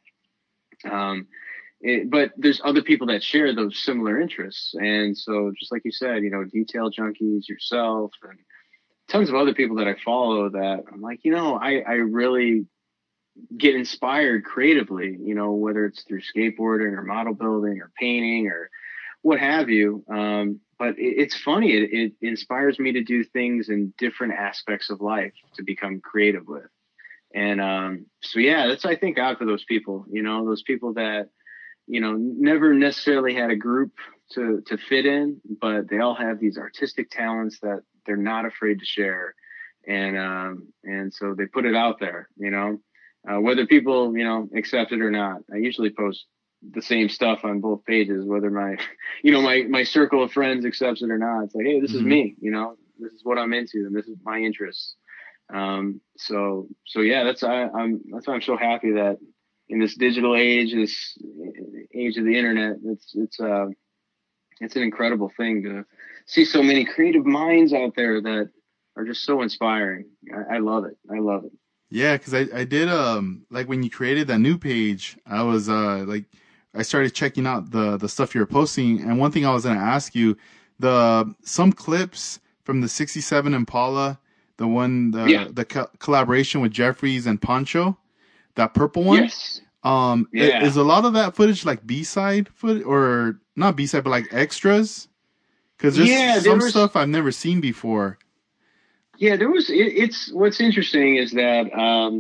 Um, it, but there's other people that share those similar interests. And so just like you said, you know, detail junkies, yourself, and tons of other people that I follow that I'm like, you know, I, I really get inspired creatively, you know, whether it's through skateboarding or model building or painting or what have you. Um, but it, it's funny. It, it inspires me to do things in different aspects of life to become creative with. And um, so, yeah, that's, I think, out for those people, you know, those people that, you know, never necessarily had a group to, to fit in, but they all have these artistic talents that they're not afraid to share. And, um, and so they put it out there, you know, uh, whether people, you know, accept it or not. I usually post the same stuff on both pages, whether my, you know, my, my circle of friends accepts it or not. It's like, hey, this is Hmm. me, you know, this is what I'm into and this is my interests. Um, so, so yeah, that's, I, I'm, that's why I'm so happy that in this digital age, this age of the internet, it's, it's, uh, it's an incredible thing to see so many creative minds out there that are just so inspiring. I, I love it. I love it. Yeah, because I, I did um like when you created that new page, I was uh like I started checking out the the stuff you were posting, and one thing I was gonna ask you, the some clips from the sixty-seven Impala, the one Yeah. the the co- collaboration with Jeffries and Poncho, that purple one, Yes. um i- Yeah. is a lot of that footage like B-side foot or not B-side but like extras? Because there's Yeah. There some was, stuff I've never seen before. yeah, there was, it, it's, what's interesting is that, um,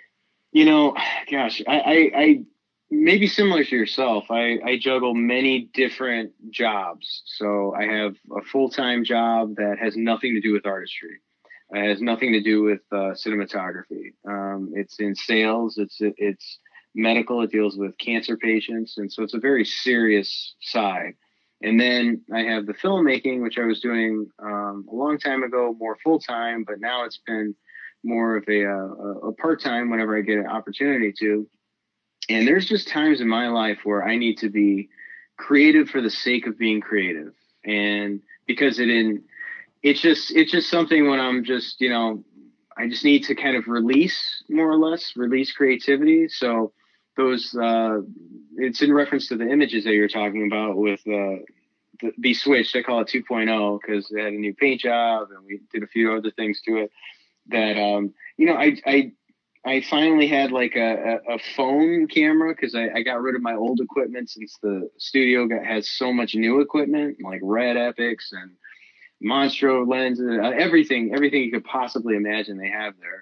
you know, gosh, I, I, I maybe similar to yourself. I, I juggle many different jobs. So I have a full time job that has nothing to do with artistry. It has nothing to do with uh, cinematography. Um, it's in sales. It's it's medical. It deals with cancer patients, and so it's a very serious side. And then I have the filmmaking, which I was doing um, a long time ago, more full time, but now it's been more of a, a, a part time whenever I get an opportunity to. And there's just times in my life where I need to be creative for the sake of being creative, and because it in it's just it's just something when I'm just, you know, I just need to kind of release, more or less release creativity. So those uh it's in reference to the images that you're talking about with uh the, be switched. I call it 2.0 because they had a new paint job and we did a few other things to it that um you know I I I finally had like a, a, a phone camera because I, I got rid of my old equipment since the studio got, has so much new equipment like Red Epics and Monstro lenses, uh, everything, everything you could possibly imagine they have there.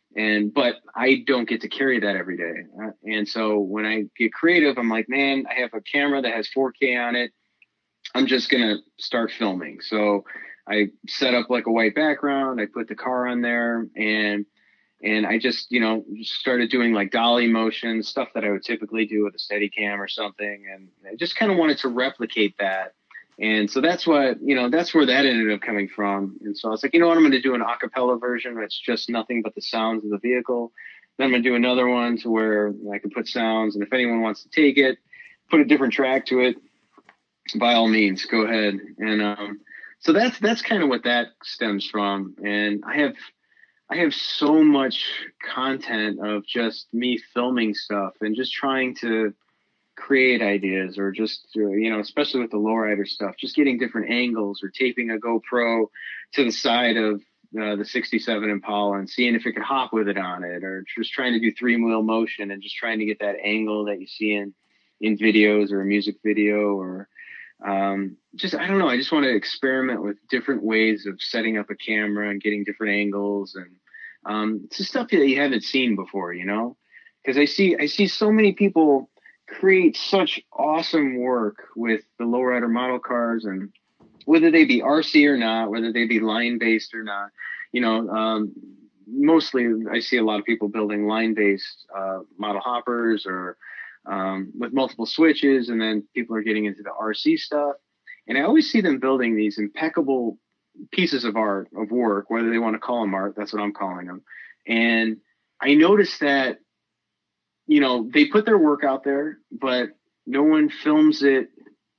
And, but I don't get to carry that every day. Uh, and so when I get creative, I'm like, man, I have a camera that has four K on it. I'm just going to start filming. So I set up like a white background. I put the car on there, and, and I just, you know, started doing like dolly motion, stuff that I would typically do with a Steadicam or something. And I just kind of wanted to replicate that. And so that's what, you know, that's where that ended up coming from. And so I was like, you know what, I'm going to do an acapella version that's just nothing but the sounds of the vehicle. Then I'm going to do another one to where I can put sounds. And if anyone wants to take it, put a different track to it, by all means, go ahead. And um, so that's that's kind of what that stems from. And I have I have so much content of just me filming stuff and just trying to create ideas, or just, you know, especially with the lowrider stuff, just getting different angles, or taping a GoPro to the side of uh, the sixty-seven Impala and seeing if it could hop with it on it, or just trying to do three wheel motion and just trying to get that angle that you see in, in videos or a music video, or um, just, I don't know. I just want to experiment with different ways of setting up a camera and getting different angles, and um, it's just stuff that you haven't seen before, you know, because I see, I see so many people create such awesome work with the lowrider model cars, and whether they be R C or not, whether they be line based or not, you know, um, mostly I see a lot of people building line based uh, model hoppers, or um, with multiple switches, and then people are getting into the R C stuff. And I always see them building these impeccable pieces of art, of work, whether they want to call them art, that's what I'm calling them. And I noticed that, you know, they put their work out there, but no one films it,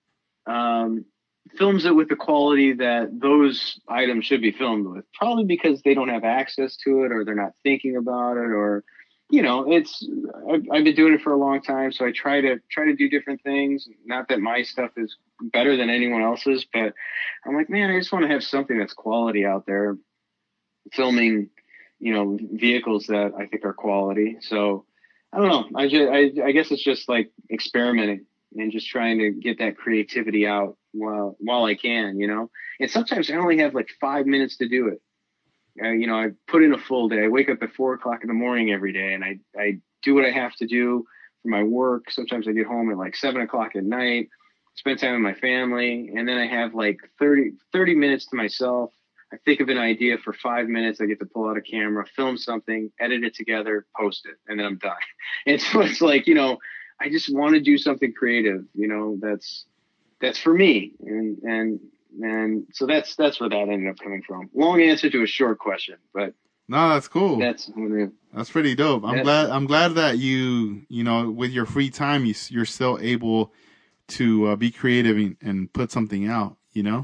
um, films it with the quality that those items should be filmed with, probably because they don't have access to it, or they're not thinking about it, or, you know, it's, I've, I've been doing it for a long time. So I try to try to do different things. Not that my stuff is better than anyone else's, but I'm like, man, I just want to have something that's quality out there, filming, you know, vehicles that I think are quality. So I don't know. I just, I, I guess it's just like experimenting and just trying to get that creativity out while, while I can, you know, and sometimes I only have like five minutes to do it. Uh, you know, I put in a full day. I wake up at four o'clock in the morning every day, and I, I do what I have to do for my work. Sometimes I get home at like seven o'clock at night, spend time with my family. And then I have like thirty, thirty minutes to myself. I think of an idea for five minutes. I get to pull out a camera, film something, edit it together, post it, and then I'm done. And so it's like, you know, I just want to do something creative, you know, that's, that's for me. And, and, and so that's, that's where that ended up coming from. Long answer to a short question, but no, that's cool. That's, that's pretty dope. I'm glad, I'm glad that you, you know, with your free time, you, you're still able to uh, be creative and, and put something out, you know?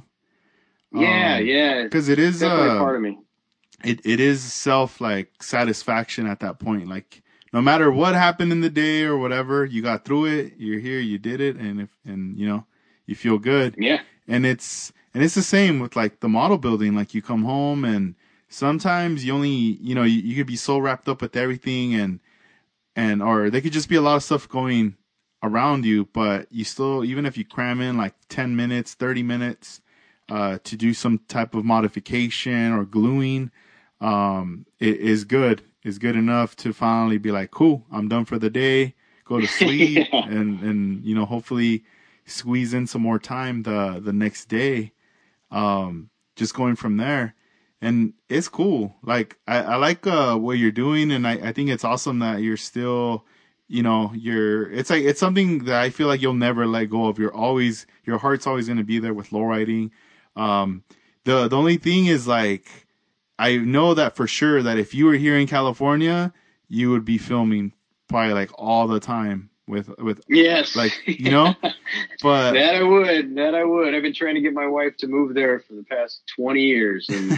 Yeah, um, yeah. Because it is definitely uh, part of me. It it is self like satisfaction at that point. Like no matter what happened in the day or whatever, you got through it. You're here, you did it, and if and you know you feel good. Yeah. And it's and it's the same with like the model building. Like you come home and sometimes you only you know you, you could be so wrapped up with everything, and and or there could just be a lot of stuff going around you, but you still, even if you cram in like ten minutes, thirty minutes uh, to do some type of modification or gluing, um, it is good. Is good enough to finally be like, cool, I'm done for the day, go to sleep, yeah. and, and, you know, hopefully squeeze in some more time the, the next day. Um, just going from there. And it's cool. Like, I, I like, uh, what you're doing. And I, I think it's awesome that you're still, you know, you're, it's like, it's something that I feel like you'll never let go of. You're always, your heart's always going to be there with lowriding. Um, the, the only thing is like, I know that for sure that if you were here in California, you would be filming probably like all the time with, with, yes, like, you know, but that I would, that I would. I've been trying to get my wife to move there for the past twenty years, and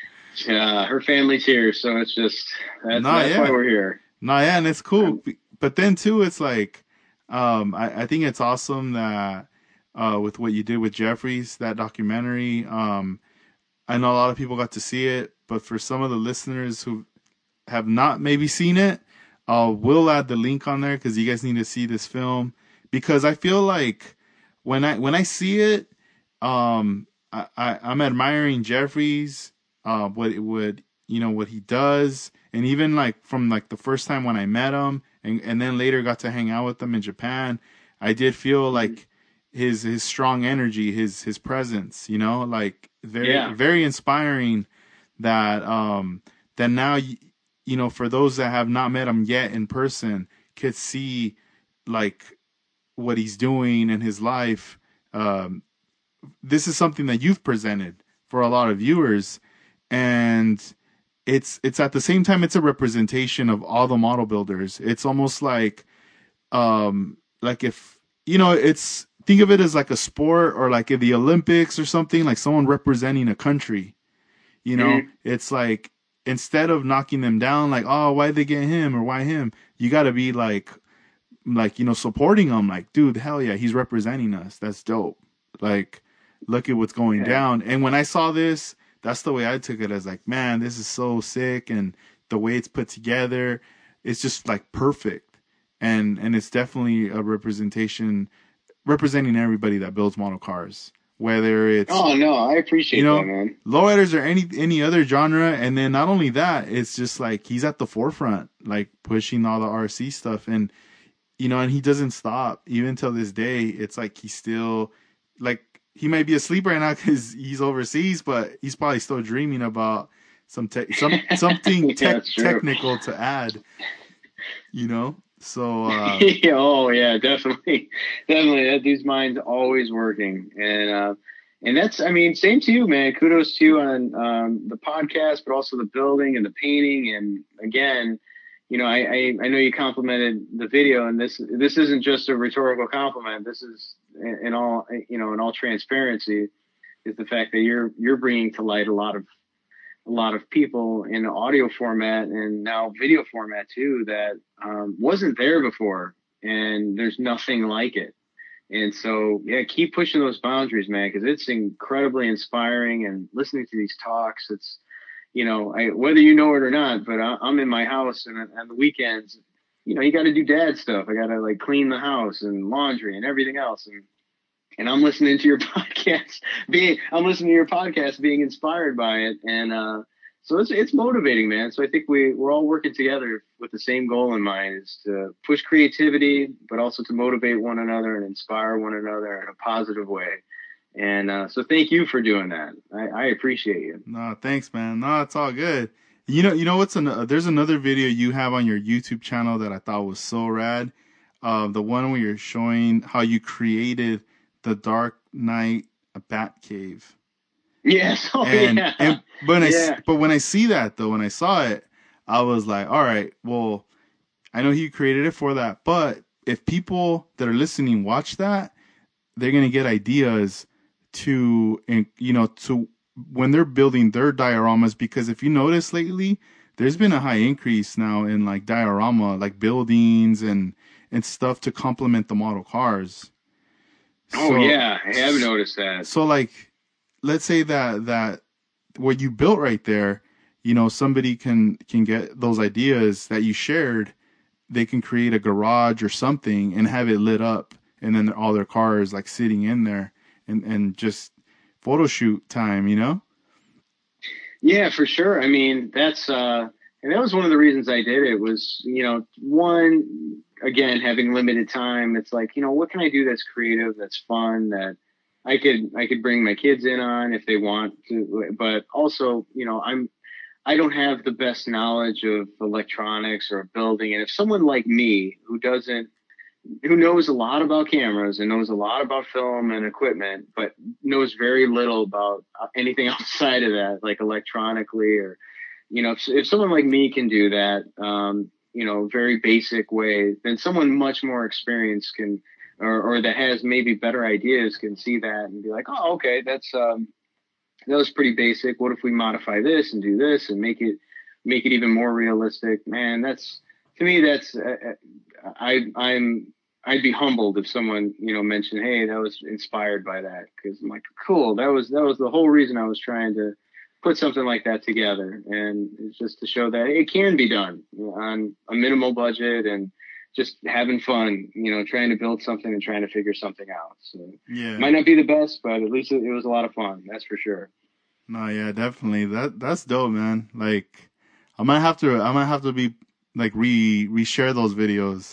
uh, her family's here. So it's just, that's, nah, that's yeah. why we're here. No, nah, yeah. And it's cool. Um, but then too, it's like, um, I, I think it's awesome that, uh, with what you did with Jeffries, that documentary, um, I know a lot of people got to see it, but for some of the listeners who have not maybe seen it, uh, we'll add the link on there because you guys need to see this film. Because I feel like when I when I see it, um, I, I I'm admiring Jeffries, uh, what it would you know what he does, And even like from like the first time when I met him, and and then later got to hang out with him in Japan, I did feel like his his strong energy, his his presence, you know, like very Yeah. very inspiring. That um that now y- you know, for those that have not met him yet in person, could see like what he's doing in his life. Um, this is something that you've presented for a lot of viewers, and it's it's at the same time it's a representation of all the model builders. It's almost like um like if you know it's think of it as like a sport or like in the Olympics or something, like someone representing a country. You know, Mm-hmm. it's like instead of knocking them down, like, oh, why they get him or why him, you got to be like, like, you know, supporting him. Like, dude, hell yeah, he's representing us. That's dope. Like, look at what's going Yeah. down. And when I saw this, that's the way I took it as like, man, this is so sick. And the way it's put together, it's just like perfect. And, and it's definitely a representation, representing everybody that builds model cars, whether it's, Oh no, I you appreciate that, know, man. lowriders or any any other genre. And then not only that, it's just like he's at the forefront, like pushing all the R C stuff, and you know, and he doesn't stop even till this day. It's like he's still like he might be asleep right now because he's overseas, but he's probably still dreaming about some tech, some something Yeah, tech that's true. technical to add. You know, so uh, Oh yeah, definitely, definitely. That dude's mind's always working, and uh, and that's, I mean, same to you, man. Kudos to you on um, the podcast, but also the building and the painting. And again, you know, I, I I know you complimented the video, and this this isn't just a rhetorical compliment. This is in, in all, you know, in all transparency, is the fact that you're you're bringing to light a lot of a lot of people in audio format and now video format too that um, wasn't there before, and there's nothing like it. And so, yeah, keep pushing those boundaries, man, because it's incredibly inspiring. And listening to these talks, it's, you know, I, whether you know it or not, but I, I'm in my house, and on the weekends, you know, you got to do dad stuff. I got to like clean the house and laundry and everything else. And and I'm listening to your podcast, being I'm listening to your podcast, being inspired by it, and uh, so it's it's motivating, man. So I think we we're all working together with the same goal in mind: is to push creativity, but also to motivate one another and inspire one another in a positive way. And uh, so thank you for doing that. I, I appreciate you. no, thanks, man. No, it's all good. You know, you know what's an, there's another video you have on your YouTube channel that I thought was so rad. Uh, the one where you're showing how you created the Dark Knight Bat Cave. Yes. Oh, And yeah. and but when Yeah. I but when I see that though, when I saw it, I was like, all right, well, I know he created it for that, but if people that are listening watch that, they're gonna get ideas to, and you know, to when they're building their dioramas. Because if you notice lately, there's been a high increase now in like diorama, like buildings and and stuff to complement the model cars. Oh, So yeah. I have noticed that. so like, let's say that that what you built right there, you know, somebody can can get those ideas that you shared. They can create a garage or something and have it lit up, and then all their cars like sitting in there, and and just photo shoot time, you know. Yeah, for sure. I mean, that's uh and that was one of the reasons I did it was, you know, one, again, having limited time, it's like, you know, what can I do that's creative, that's fun, that I could I could bring my kids in on if they want to, but also, you know, I'm I don't have the best knowledge of electronics or building, and if someone like me who doesn't who knows a lot about cameras and knows a lot about film and equipment, but knows very little about anything outside of that, like electronically, or, you know, if, if someone like me can do that, um, you know, very basic way, then someone much more experienced can, or, or that has maybe better ideas can see that and be like, oh, okay, that's, um, that was pretty basic. What if we modify this and do this and make it, make it even more realistic? Man, that's, to me, that's, uh, I, I'm, I'd be humbled if someone, you know, mentioned, hey, that was inspired by that. Cause I'm like, cool. That was, that was the whole reason I was trying to put something like that together. And it's just to show that it can be done on a minimal budget and just having fun, you know, trying to build something and trying to figure something out. So Yeah. it might not be the best, but at least it, it was a lot of fun. That's for sure. No, yeah, definitely. That that's dope, man. Like, I might have to. I might have to be like re reshare those videos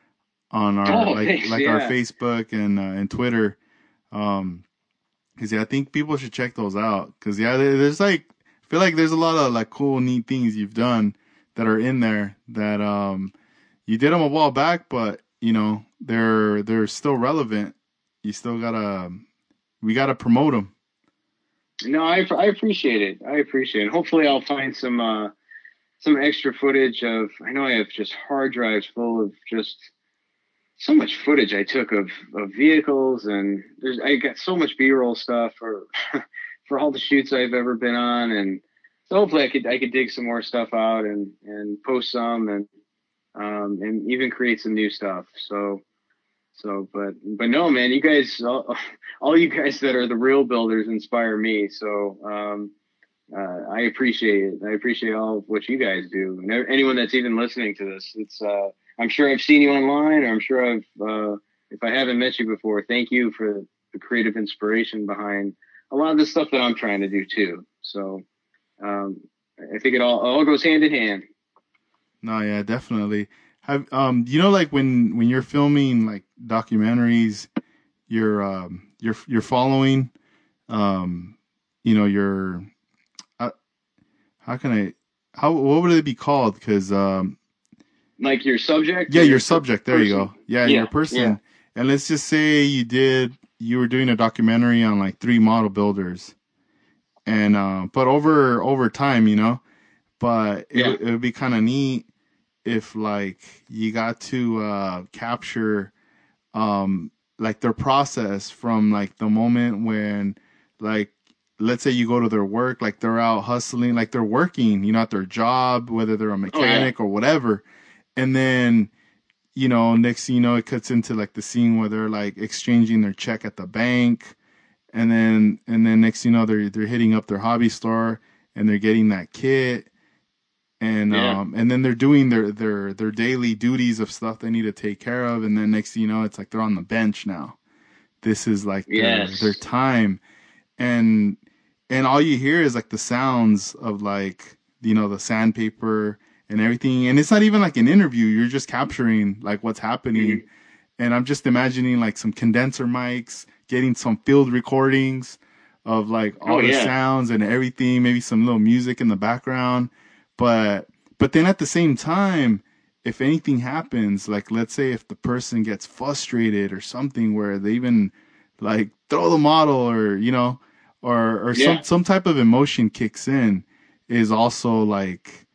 on our Oh, like thanks. like our Yeah. Facebook and uh, and Twitter. Um, cause yeah, I think people should check those out. Cause yeah, there, there's like I feel like there's a lot of like cool, neat things you've done that are in there that um you did them a while back, but you know they're they're still relevant. You still gotta we gotta promote them. No, I, I appreciate it. I appreciate it. Hopefully I'll find some, uh, some extra footage of, I know I have just hard drives full of just so much footage I took of, of vehicles, and there's, I got so much B-roll stuff for, for all the shoots I've ever been on. And so hopefully I could, I could dig some more stuff out and, and post some and, um, and even create some new stuff. So, so, but, but no, man, you guys, all, all you guys that are the real builders inspire me. So, um, uh, I appreciate it. I appreciate all of what you guys do, and anyone that's even listening to this. It's, uh, I'm sure I've seen you online, or I'm sure I've, uh, if I haven't met you before, thank you for the creative inspiration behind a lot of the stuff that I'm trying to do too. So, um, I think it all, all goes hand in hand. No, yeah, definitely. Have um, you know, like when when you're filming like documentaries, you're um, you're you're following, um, you know, your uh, how can I how what would it be called? Because um, Like your subject yeah, or your your per- subject. There you person. go. Yeah, your Yeah. Yeah. person. And let's just say you did you were doing a documentary on like three model builders, and uh, but over over time, you know, but it Yeah. would- it would be kind of neat if like you got to uh, capture um, like their process from like the moment when like let's say you go to their work, like they're out hustling, like they're working, you know, at their job, whether they're a Oh yeah. mechanic or whatever, and then you know next thing you know it cuts into like the scene where they're like exchanging their check at the bank, and then and then next thing you know they're they're hitting up their hobby store and they're getting that kit, and Yeah. um and then they're doing their their their daily duties of stuff they need to take care of, and then next thing you know it's like they're on the bench now. This is like their their Yes. time, and and all you hear is like the sounds of like you know the sandpaper and everything, and it's not even like an interview, you're just capturing like what's happening. Hmm. And I'm just imagining like some condenser mics, getting some field recordings of like Oh all the yeah. sounds and everything, maybe some little music in the background. But but then at the same time, if anything happens, like let's say if the person gets frustrated or something where they even like throw the model, or you know, or or some Yeah. some type of emotion kicks in, is also like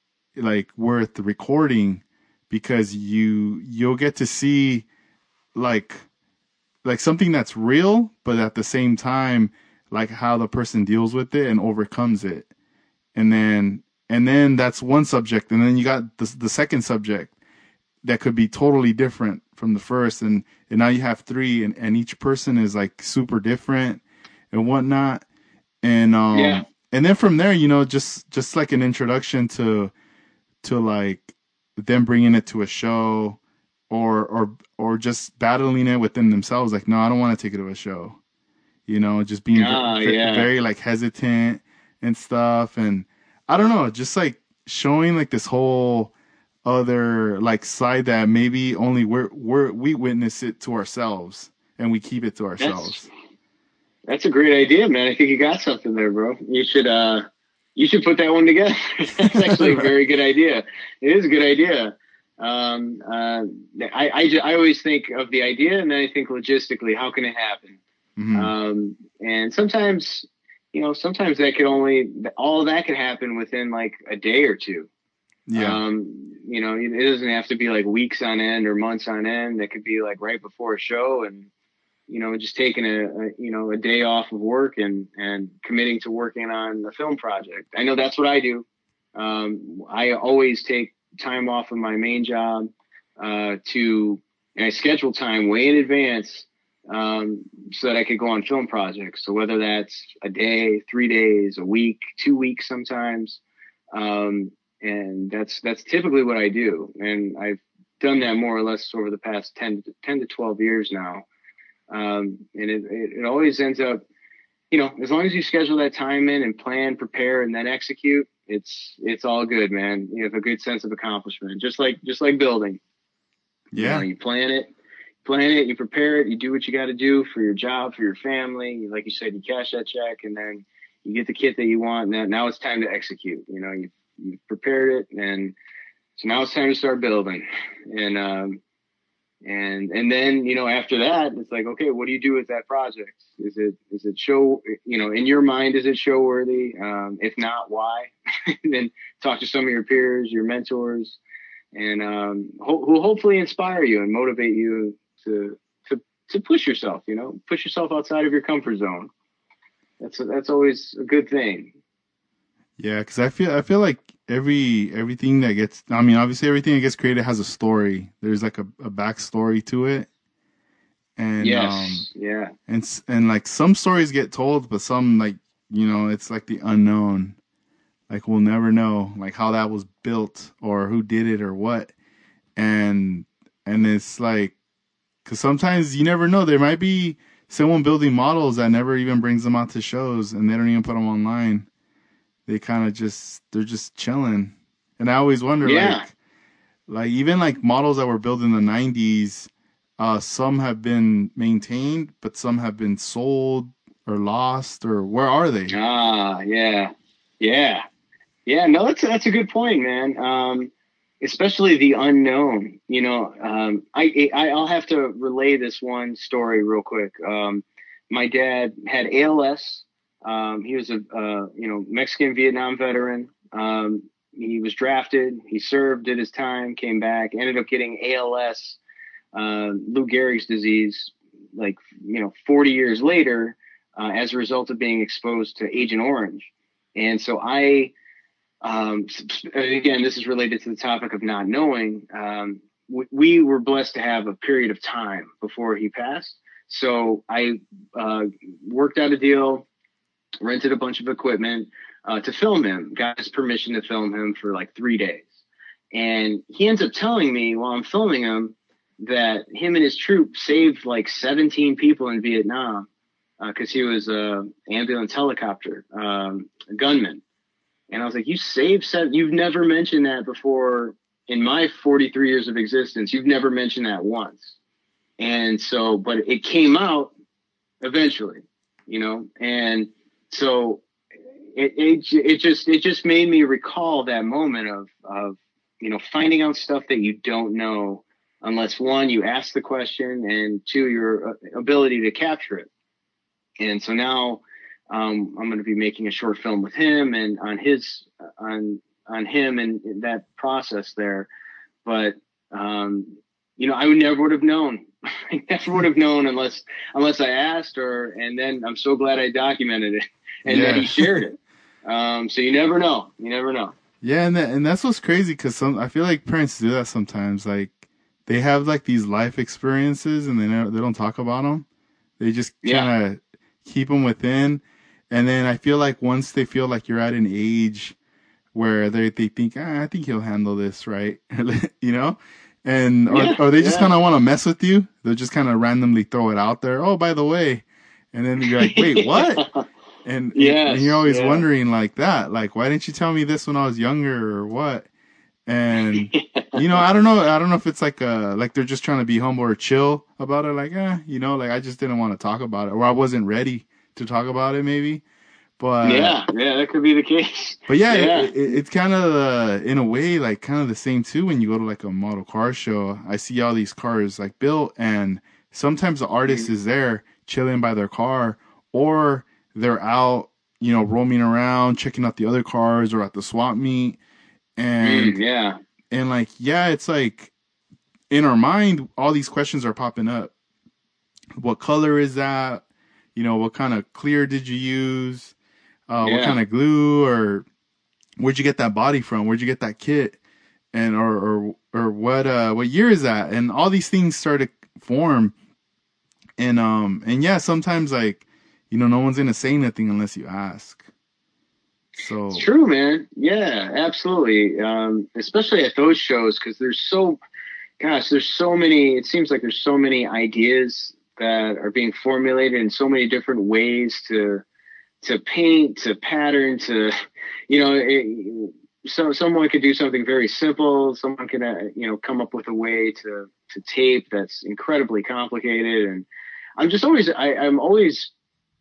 like worth recording, because you you'll get to see like like something that's real, but at the same time, like how the person deals with it and overcomes it. And then and then that's one subject, and then you got the the second subject that could be totally different from the first, and and now you have three, and and each person is like super different and whatnot, and Yeah. um and then from there, you know, just just like an introduction to to like them bringing it to a show, or or or just battling it within themselves, like no, I don't want to take it to a show, you know, just being Ah, very, yeah. very like hesitant and stuff. And I don't know, just like showing like this whole other like side that maybe only we're we're we witness it to ourselves, and we keep it to That's ourselves. That's a great idea, man. I think you got something there, bro. You should uh you should put that one together. That's actually a Right. very good idea. It is a good idea. Um uh I I, ju- I always think of the idea, and then I think logistically, how can it happen? Hmm. Um and sometimes, you know, sometimes that could only all of that could happen within like a day or two. Yeah. Um, you know, it doesn't have to be like weeks on end or months on end. It could be like right before a show, and you know, just taking a, a you know a day off of work and and committing to working on a film project. I know that's what I do. Um, I always take time off of my main job uh, to, and I schedule time way in advance um, so that I could go on film projects. So whether that's a day, three days, a week, two weeks sometimes, um, and that's that's typically what I do. And I've done that more or less over the past ten, ten to twelve years now, um, and it, it, it always ends up you know, as long as you schedule that time in and plan, prepare, and then execute, it's it's all good, man. You have a good sense of accomplishment, just like just like building. You know, Yeah. you plan it, plan it, you prepare it, you do what you got to do for your job, for your family. Like you said, you cash that check, and then you get the kit that you want. Now, now it's time to execute. You know, you you prepared it, and so now it's time to start building. And um, and and then, you know, after that, it's like, okay, what do you do with that project? Is it is it show, you know, in your mind, is it show worthy? Um, if not, why? And then talk to some of your peers, your mentors, and um, ho- who hopefully inspire you and motivate you to to to push yourself. You know, push yourself outside of your comfort zone. That's that's always a good thing. Yeah, because I feel I feel like every everything that gets, I mean, obviously everything that gets created has a story. There's like a, a backstory to it, and um Yes, yeah, and s- and like some stories get told, but some, like, you know, it's like the unknown. Like we'll never know like how that was built or who did it or what, and and it's like, because sometimes you never know. There might be someone building models that never even brings them out to shows, and they don't even put them online. They kind of just they're just chilling. And I always wonder, yeah. like like even like models that were built in the nineties, uh some have been maintained, but some have been sold or lost, or where are they? Ah, yeah, yeah. Yeah, no, that's that's a good point, man. Um, especially the unknown. You know, um, I, I I'll have to relay this one story real quick. Um, my dad had A L S. Um, he was a uh, you know, Mexican Vietnam veteran. Um, he was drafted. He served, did his time, came back, ended up getting A L S, uh, Lou Gehrig's disease, like, you know, forty years later, uh, as a result of being exposed to Agent Orange. And so I um, again, this is related to the topic of not knowing. Um, we, we were blessed to have a period of time before he passed. So I uh, worked out a deal, rented a bunch of equipment uh, to film him, got his permission to film him for like three days. And he ends up telling me while I'm filming him that him and his troop saved like seventeen people in Vietnam because uh, he was a ambulance helicopter um, gunman. And I was like, you saved seven. You've never mentioned that before in my forty-three years of existence. You've never mentioned that once. And so, but it came out eventually, you know? And so it, it, it just, it just made me recall that moment of, of, you know, finding out stuff that you don't know unless, one, you ask the question, and two, your ability to capture it. And so now, um, I'm going to be making a short film with him and on his, on, on him and that process there. But, um, you know, I would never would have known. I never would have known unless, unless I asked, or, and then I'm so glad I documented it and that Yeah. he shared it. Um, so you never know. You never know. Yeah, and that, and that's what's crazy, because some I feel like parents do that sometimes. Like they have like these life experiences, and they never, they don't talk about them. They just Yeah. kind of keep them within. And then I feel like once they feel like you're at an age where they they think, ah, I think he'll handle this, right? You know, and or Yeah. or they just Yeah. kind of want to mess with you. They'll just kind of randomly throw it out there. Oh, by the way, and then you're like, wait, what? And, and and you're Yes. always Yeah. wondering like that, like, why didn't you tell me this when I was younger, or what? And you know, I don't know, I don't know if it's like uh like they're just trying to be humble or chill about it, like, eh, you know, like I just didn't want to talk about it, or I wasn't ready to talk about it, maybe. But Yeah. Yeah. That could be the case. but yeah, Yeah. it, it, it's kind of uh, in a way like kind of the same too when you go to like a model car show. I see all these cars like built, and sometimes the artist Mm-hmm. is there chilling by their car, or they're out, you know, roaming around checking out the other cars, or at the swap meet. Mm, And yeah. and like, yeah, it's like in our mind all these questions are popping up. What color is that? You know, what kind of clear did you use? Uh, what Yeah. kind of glue, or where'd you get that body from? Where'd you get that kit? And or or or what uh what year is that? And all these things start to form. And um and yeah, sometimes, like, you know, no one's gonna say nothing unless you ask. It's So true, man. Yeah, absolutely. Um, especially at those shows, because there's so, gosh, there's so many. It seems like there's so many ideas that are being formulated in so many different ways to to paint, to pattern, to, you know, it, so someone could do something very simple. Someone can, uh, you know, come up with a way to, to tape that's incredibly complicated. And I'm just always, I, I'm always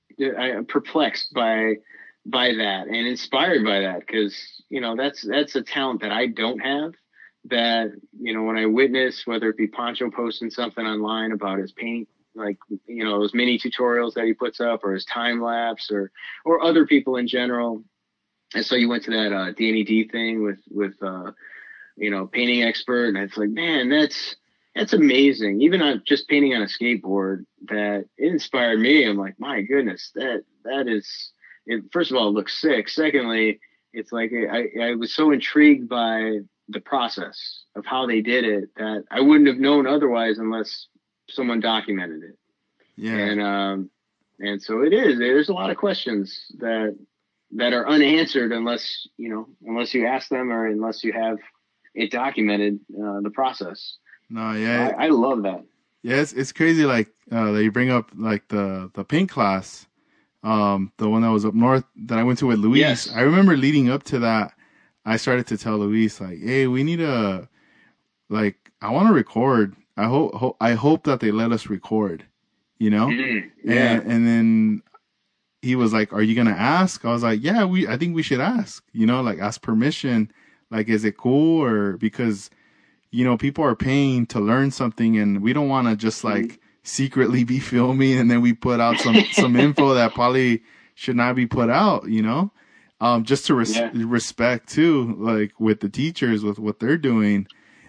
I am perplexed by, by that and inspired by that. Cause you know, that's, that's a talent that I don't have. That, you know, when I witness, whether it be Pancho posting something online about his paint, like, you know, those mini tutorials that he puts up, or his time lapse, or, or other people in general. And so you went to that, uh, Danny D thing with, with, uh, you know, painting expert. And it's like, man, that's, that's amazing. Even on just painting on a skateboard, that it inspired me. I'm like, my goodness, that, that is, it, first of all, it looks sick. Secondly, it's like, I, I was so intrigued by the process of how they did it that I wouldn't have known otherwise unless someone documented it. Yeah. And, um, and so it is, there's a lot of questions that, that are unanswered unless, you know, unless you ask them or unless you have it documented, uh, the process. No, yeah. I, I love that. Yeah, it's, it's crazy, like, uh, that you bring up, like, the, the paint class, um, the one that was up north that I went to with Luis. Yes. I remember leading up to that, I started to tell Luis, like, hey, we need a, like, I want to record. I hope, ho- I hope that they let us record, you know? Mm, yeah. And, and then he was like, are you going to ask? I was like, yeah, we, I think we should ask, you know, like, ask permission. Like, is it cool? Or because, you know, people are paying to learn something and we don't want to just like mm-hmm. secretly be filming and then we put out some, some info that probably should not be put out, you know? Um, just to res- yeah. respect too, like with the teachers, with what they're doing.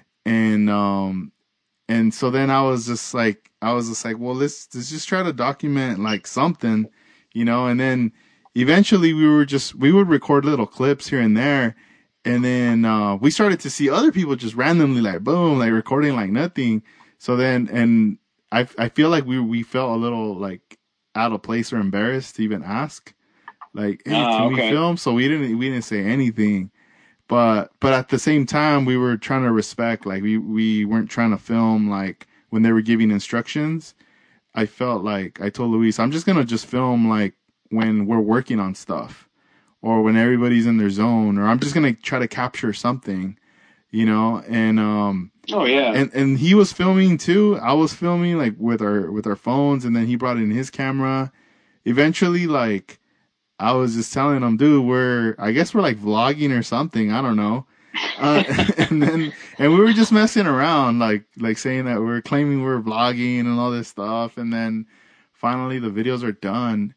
And, um, and so then I was just like, I was just like, well, let's, let's just try to document like something, you know? And then eventually we were just, we would record little clips here and there. And then, uh, we started to see other people just randomly like, boom, like recording like nothing. So then, and I, I feel like we, we felt a little like out of place or embarrassed to even ask. Like, hey, oh, can okay. we film? So we didn't, we didn't say anything, but, but at the same time, we were trying to respect, like we, we weren't trying to film like when they were giving instructions. I felt like I told Luis, I'm just going to just film like when we're working on stuff or when everybody's in their zone, or I'm just going to try to capture something, you know? And, um, oh yeah. And, and he was filming too. I was filming like with our, with our phones, and then he brought in his camera. Eventually, like, I was just telling him, dude, we're, I guess we're like vlogging or something. I don't know. Uh, and then, and we were just messing around, like, like saying that we're claiming we're vlogging and all this stuff. And then finally the videos are done.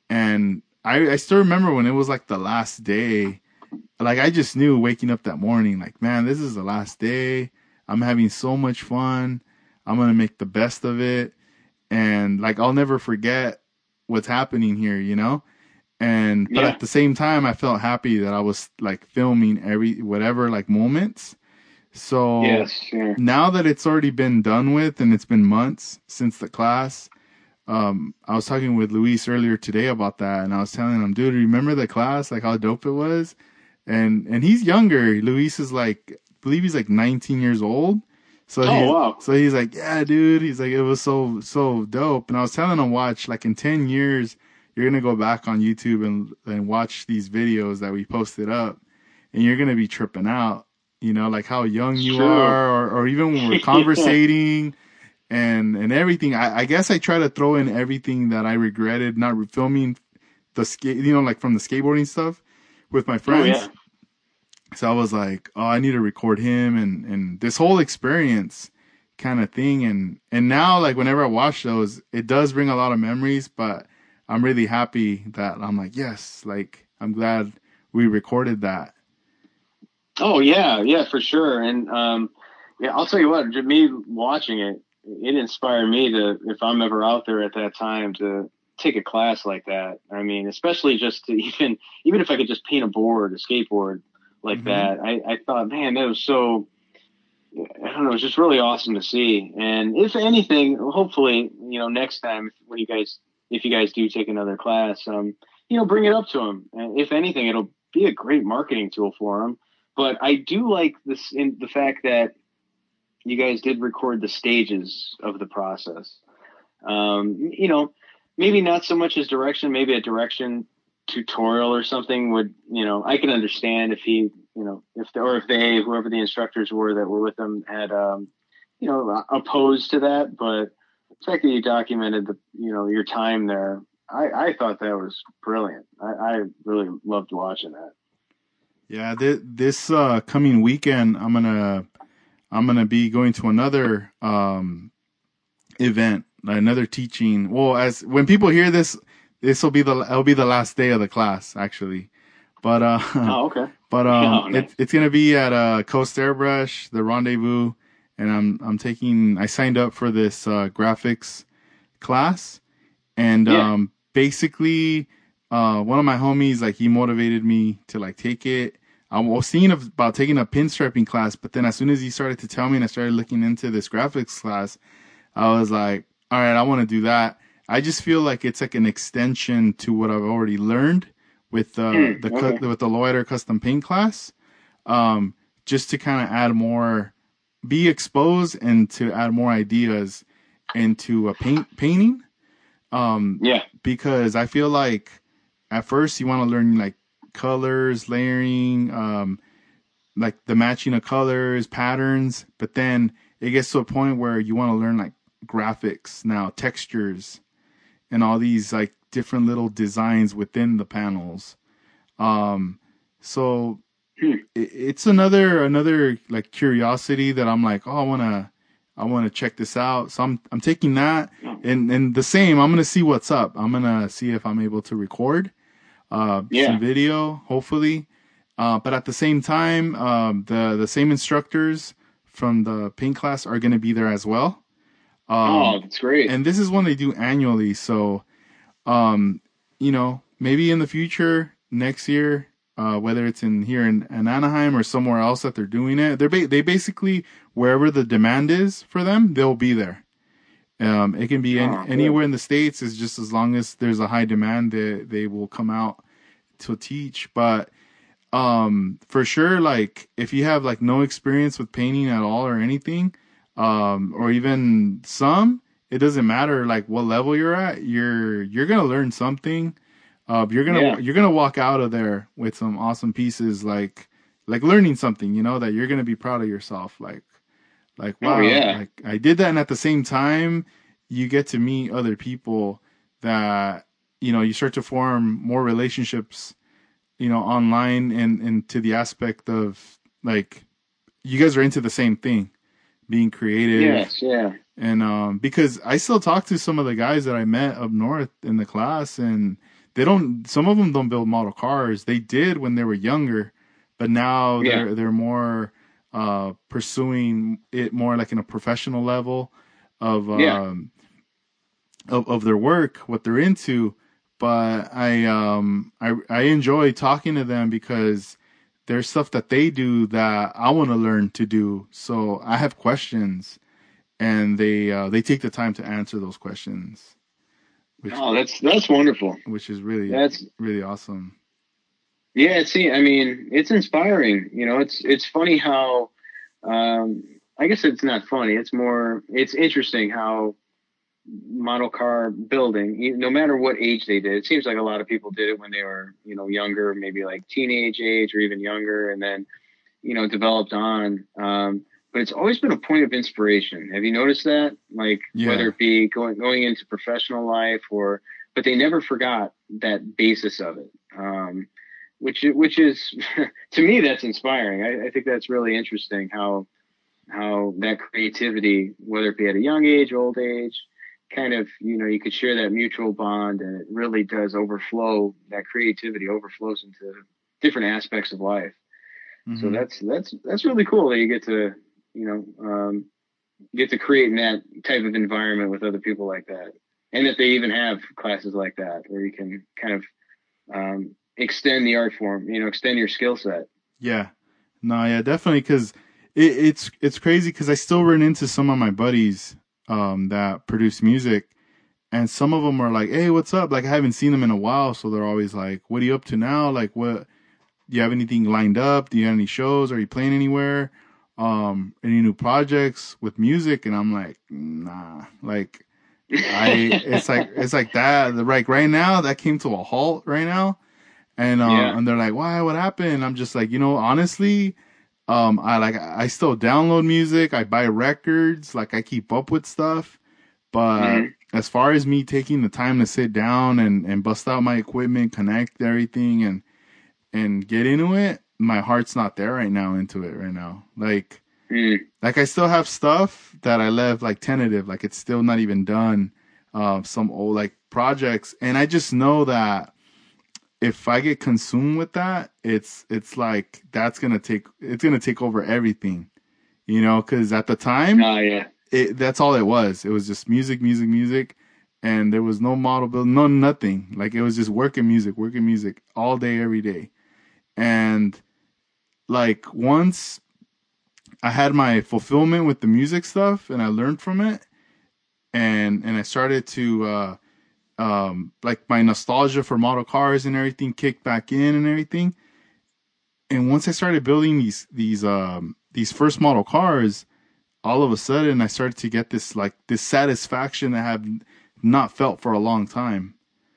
And I, I still remember when it was like the last day, like I just knew waking up that morning, like, man, this is the last day. I'm having so much fun. I'm going to make the best of it. And like, I'll never forget what's happening here, you know? And, but yeah. at the same time, I felt happy that I was like filming every, whatever, like moments. So yes, sure. Now that it's already been done with and it's been months since the class, um, I was talking with Luis earlier today about that. And I was telling him, dude, remember the class, like how dope it was? And, and he's younger. Luis is like, I believe he's like nineteen years old. So oh, he's, wow. So he's like, yeah, dude. He's like, it was so, so dope. And I was telling him, watch, like in ten years, you're going to go back on YouTube and, and watch these videos that we posted up, and you're going to be tripping out, you know, like how young you True. are, or, or even when we're conversating and, and everything. I, I guess I try to throw in everything that I regretted not filming the skate, you know, like from the skateboarding stuff with my friends. Oh, yeah. So I was like, oh, I need to record him and, and this whole experience kind of thing. And, and now, like, whenever I watch those, it does bring a lot of memories, but I'm really happy that I'm like, yes, like, I'm glad we recorded that. Oh yeah. Yeah, for sure. And, um, yeah, I'll tell you what, me watching it, it inspired me to, if I'm ever out there at that time, to take a class like that. I mean, especially just to even, even if I could just paint a board, a skateboard like mm-hmm. that, I, I thought, man, that was so, I don't know, it's just really awesome to see. And if anything, hopefully, you know, next time when you guys, if you guys do take another class, um, you know, bring it up to them. And if anything, it'll be a great marketing tool for them. But I do like this in the fact that you guys did record the stages of the process. Um, you know, maybe not so much as direction, maybe a direction tutorial or something would, you know, I can understand if he, you know, if the, or if they, whoever the instructors were that were with him had, um, you know, opposed to that. But the fact that you documented the, you know, your time there, I, I thought that was brilliant. I, I really loved watching that. Yeah, th- this uh, coming weekend, I'm gonna I'm gonna be going to another um, event, another teaching. Well, as when people hear this, this will be the it'll be the last day of the class actually. But uh, oh, okay. But um, oh, nice. it, it's gonna be at uh, Coast Airbrush, the Rendezvous, and I'm I'm taking. I signed up for this uh, graphics class, and Yeah. um, basically, uh, one of my homies like he motivated me to like take it. I was thinking of, about taking a pinstriping class, but then as soon as he started to tell me and I started looking into this graphics class, I was like, all right, I want to do that. I just feel like it's like an extension to what I've already learned with uh, Hmm, the okay. cu- with the Loider custom paint class, um, just to kind of add more, be exposed and to add more ideas into a paint painting. Um, Yeah. because I feel like at first you want to learn like colors, layering, um, like the matching of colors, patterns, but then it gets to a point where you want to learn like graphics now, textures, and all these like different little designs within the panels. Um, so Hmm. it, it's another another like curiosity that I'm like, oh, I wanna I wanna check this out. So I'm I'm taking that, and and the same. I'm gonna see what's up. I'm gonna see if I'm able to record uh, Yeah. some video, hopefully. Uh, but at the same time, um, the the same instructors from the paint class are gonna be there as well. Um, oh, that's great. And this is one they do annually, so um, you know, maybe in the future, next year, uh, whether it's in here in, in Anaheim or somewhere else that they're doing it, they're ba- they basically wherever the demand is for them, they'll be there. Um, it can be Oh, any, anywhere in the States. Is just as long as there's a high demand, they they will come out to teach. But um, for sure, like if you have like no experience with painting at all or anything, um, or even some, it doesn't matter like what level you're at. You're you're gonna learn something. Uh, you're gonna Yeah. you're gonna walk out of there with some awesome pieces, like like learning something. You know that you're gonna be proud of yourself. Like like Oh, wow, yeah. like I did that, and at the same time, you get to meet other people that you know you start to form more relationships, you know, online and and to the aspect of like you guys are into the same thing, being creative. Yes. Yeah. And um, because I still talk to some of the guys that I met up north in the class, and they don't. Some of them don't build model cars. They did when they were younger, but now Yeah. they're they're more uh, pursuing it more like in a professional level of Yeah. um, of of their work, what they're into. But I um I I enjoy talking to them because there's stuff that they do that I want to learn to do. So I have questions, and they uh, they take the time to answer those questions, which Oh, that's that's wonderful. which is really That's really awesome. yeah. See, I mean, it's inspiring. You know, it's it's funny how. Um, I guess it's not funny. It's more. It's interesting how model car building, you- no matter what age they did, it seems like a lot of people did it when they were, you know, younger, maybe like teenage age or even younger, and then, you know, developed on. Um, but it's always been a point of inspiration. Have you noticed that? Like Yeah. whether it be going going into professional life or, but they never forgot that basis of it. Um, which which is to me that's inspiring. I, I think that's really interesting how how that creativity, whether it be at a young age, old age, kind of, you know, you could share that mutual bond, and it really does overflow. That creativity overflows into different aspects of life. So Mm-hmm. that's that's that's really cool that you get to, you know, um, get to create in that type of environment with other people like that, and that they even have classes like that where you can kind of um, extend the art form, you know, extend your skill set. Yeah, no, yeah, definitely, because it, it's it's crazy because I still run into some of my buddies um, that produce music, and some of them are like, "Hey, what's up?" Like I haven't seen them in a while, so they're always like, "What are you up to now? Like, what? Do you have anything lined up? Do you have any shows? Are you playing anywhere? Um, any new projects with music?" And I'm like, "Nah." Like I, it's like it's like that. The like right now that came to a halt right now. And uh, Yeah. and they're like, why? What happened? I'm just like, you know, honestly, um, I like I still download music. I buy records. Like I keep up with stuff. But Hmm. as far as me taking the time to sit down and, and bust out my equipment, connect everything, and and get into it, my heart's not there right now into it right now. Like Mm. like I still have stuff that I left like tentative, like it's still not even done. Uh, some old like projects, and I just know that if I get consumed with that, it's it's like that's gonna take it's gonna take over everything, you know. Because at the time, Oh yeah. it that's all it was. It was just music, music, music, and there was no model build, no nothing. Like it was just working music, working music all day, every day. And like once I had my fulfillment with the music stuff, and I learned from it, and and I started to uh, um, like my nostalgia for model cars and everything kicked back in and everything. And once I started building these these um, these first model cars, all of a sudden I started to get this like this satisfaction that I have not felt for a long time.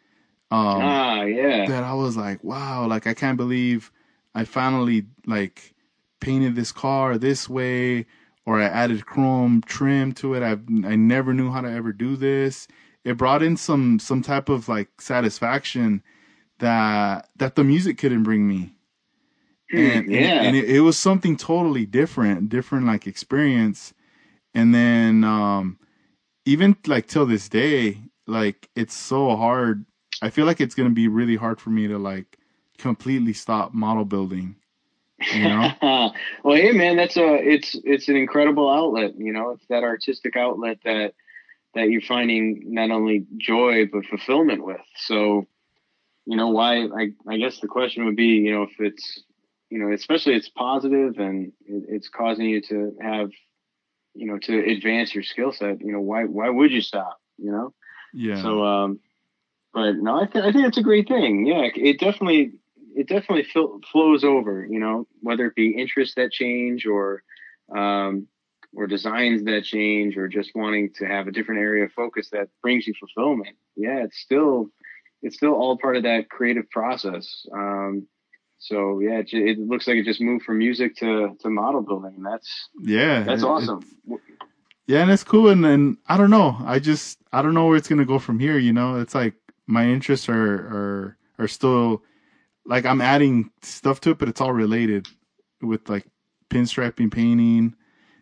Um, Ah yeah. that I was like, wow, like I can't believe I finally like painted this car this way, or I added chrome trim to it. I I never knew how to ever do this. It brought in some some type of like satisfaction that that the music couldn't bring me. Hmm. And and Yeah. and it, it was something totally different, different like experience. And then um even like till this day, like it's so hard. I feel like it's gonna be really hard for me to like completely stop model building. You know? Well, hey man, that's a it's it's an incredible outlet. You know, it's that artistic outlet that that you're finding not only joy but fulfillment with. So, you know, why? I I guess the question would be, you know, if it's, you know, especially it's positive and it, it's causing you to have, you know, to advance your skill set. You know, why why would you stop? You know. Yeah. So, um, but no, I, th- I think it's a great thing. Yeah, it definitely it definitely fil- flows over. You know, whether it be interests that change or um, or designs that change or just wanting to have a different area of focus that brings you fulfillment. Yeah, it's still it's still all part of that creative process. Um, so yeah, it, it looks like it just moved from music to to model building, and that's Yeah. that's It, it, awesome. yeah, and it's cool. And, and I don't know. I just I don't know where it's gonna go from here. You know, it's like my interests are are are still like I'm adding stuff to it, but it's all related with like pinstriping, painting,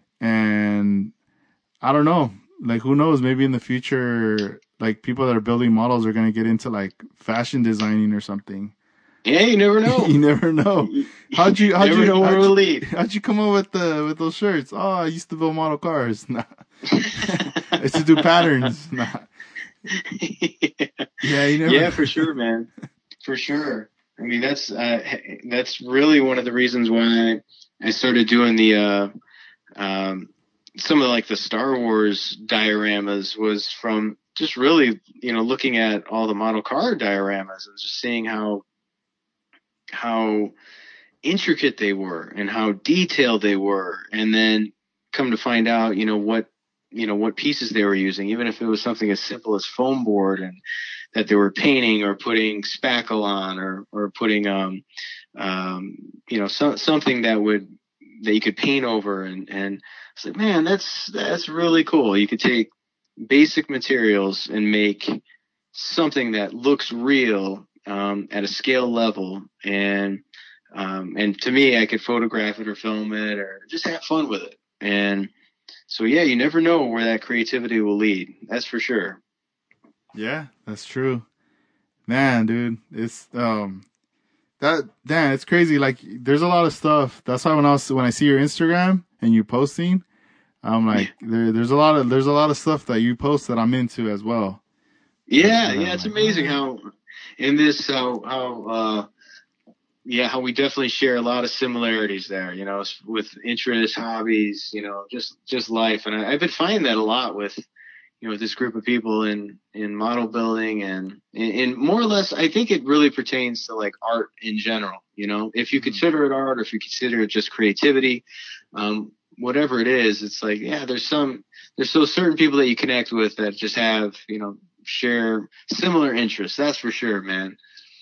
and I don't know. Like, who knows? Maybe in the future, like people that are building models are gonna get into like fashion designing or something. Yeah, you never know. You never know. You How'd you how'd never you know where how'd it'll you, lead. how'd you come up with the with those shirts? Oh, I used to build model cars. Nah. I used to do patterns. Nah. Yeah, you never. Yeah, for sure, man. For sure. I mean, that's uh, that's really one of the reasons why I started doing the uh, um, some of like the Star Wars dioramas was from just really, you know, looking at all the model car dioramas and just seeing how how intricate they were and how detailed they were, and then come to find out, you know, what you know what pieces they were using, even if it was something as simple as foam board, and that they were painting or putting spackle on, or or putting um um you know so, something that would that you could paint over, and and it's like, man, that's that's really cool. You could take basic materials and make something that looks real um, at a scale level, and um, and to me, I could photograph it or film it or just have fun with it. And so, yeah, you never know where that creativity will lead. That's for sure. Yeah, that's true. Man, dude, it's um that damn, it's crazy. Like, there's a lot of stuff. That's why when I was when I see your Instagram and you posting, I'm like, there, there's a lot of there's a lot of stuff that you post that I'm into as well. That, Yeah, that yeah, I'm it's like, amazing what? how in this how how uh, yeah, how we definitely share a lot of similarities there. You know, with interests, hobbies, you know, just just life. And I, I've been finding that a lot with you know, with this group of people in, in model building, and in, in more or less, I think it really pertains to like art in general. You know, if you Mm, consider it art, or if you consider it just creativity, um, whatever it is, it's like, yeah, there's some, there's so certain people that you connect with that just have, you know, share similar interests. That's for sure, man.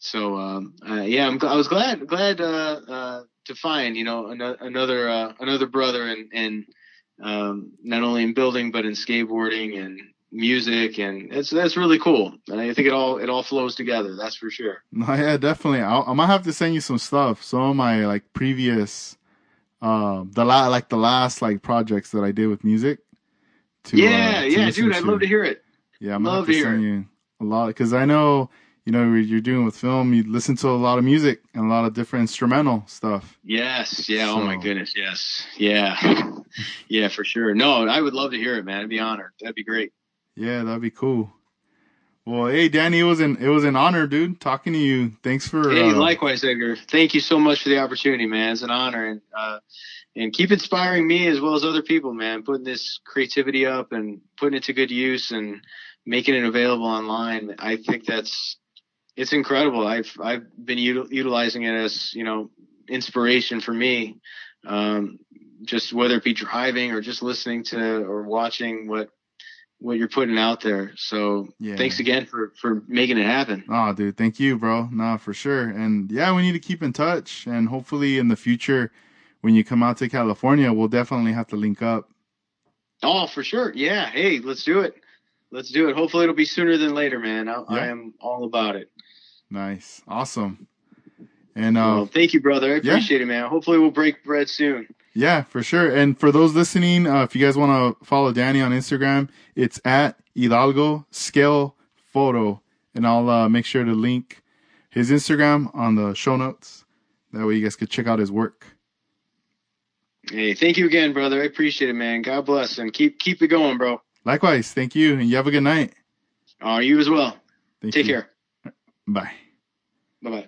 So um, uh, yeah, I'm, I was glad glad uh, uh, to find you know another another, uh, another brother in, in um, not only in building but in skateboarding and music, and it's that's really cool. And I think it all it all flows together. That's for sure. No, yeah, definitely. I'll, I might have to send you some stuff. Some of my like previous, uh, the la- like the last like projects that I did with music. To, yeah, uh, to yeah, dude, I'd to. love to hear it. Yeah, I'm gonna have to send you a lot because I know. You know, you're doing with film, you listen to a lot of music and a lot of different instrumental stuff. Yes. Yeah. So. Oh, my goodness. Yes. Yeah. Yeah, for sure. No, I would love to hear it, man. I'd be honored. That'd be great. Yeah, that'd be cool. Well, hey, Danny, it was an, it was an honor, dude, talking to you. Thanks for... Hey, uh, likewise, Edgar. Thank you so much for the opportunity, man. It's an honor. And, uh, and keep inspiring me as well as other people, man, putting this creativity up and putting it to good use and making it available online. I think that's... It's incredible. I've I've been util- utilizing it as, you know, inspiration for me, um, just whether it be driving or just listening to or watching what what you're putting out there. So yeah. Thanks again for, for making it happen. Oh, dude, thank you, bro. No, for sure. And yeah, we need to keep in touch. And hopefully in the future, when you come out to California, we'll definitely have to link up. Oh, for sure. Yeah. Hey, let's do it. Let's do it. Hopefully it'll be sooner than later, man. I, yeah. I am all about it. Nice. Awesome. And uh, well, thank you, brother. I appreciate yeah. it, man. Hopefully we'll break bread soon. Yeah, for sure. And for those listening, uh, if you guys want to follow Danny on Instagram, it's at Hidalgo Scale Photo. And I'll uh, make sure to link his Instagram on the show notes. That way you guys could check out his work. Hey, thank you again, brother. I appreciate it, man. God bless. And keep keep it going, bro. Likewise. Thank you. And you have a good night. Oh, uh, you as well. Thank Take you. care. Bye. Bye-bye.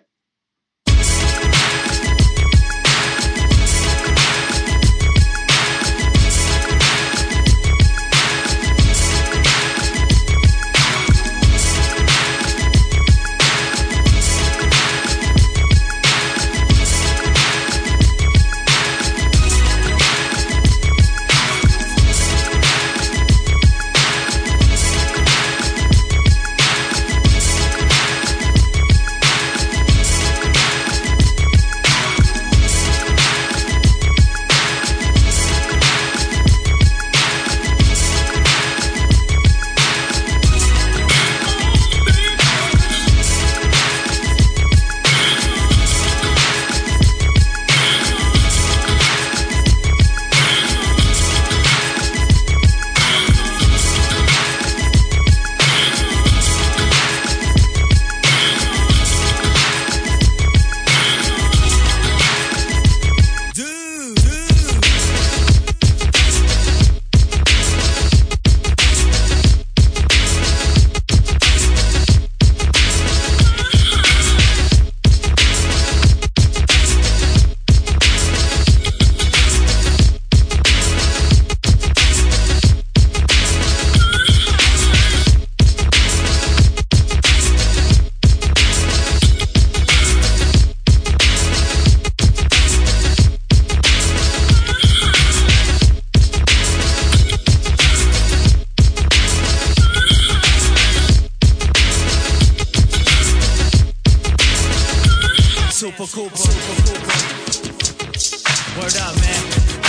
Super cool, super cool. Word up, man.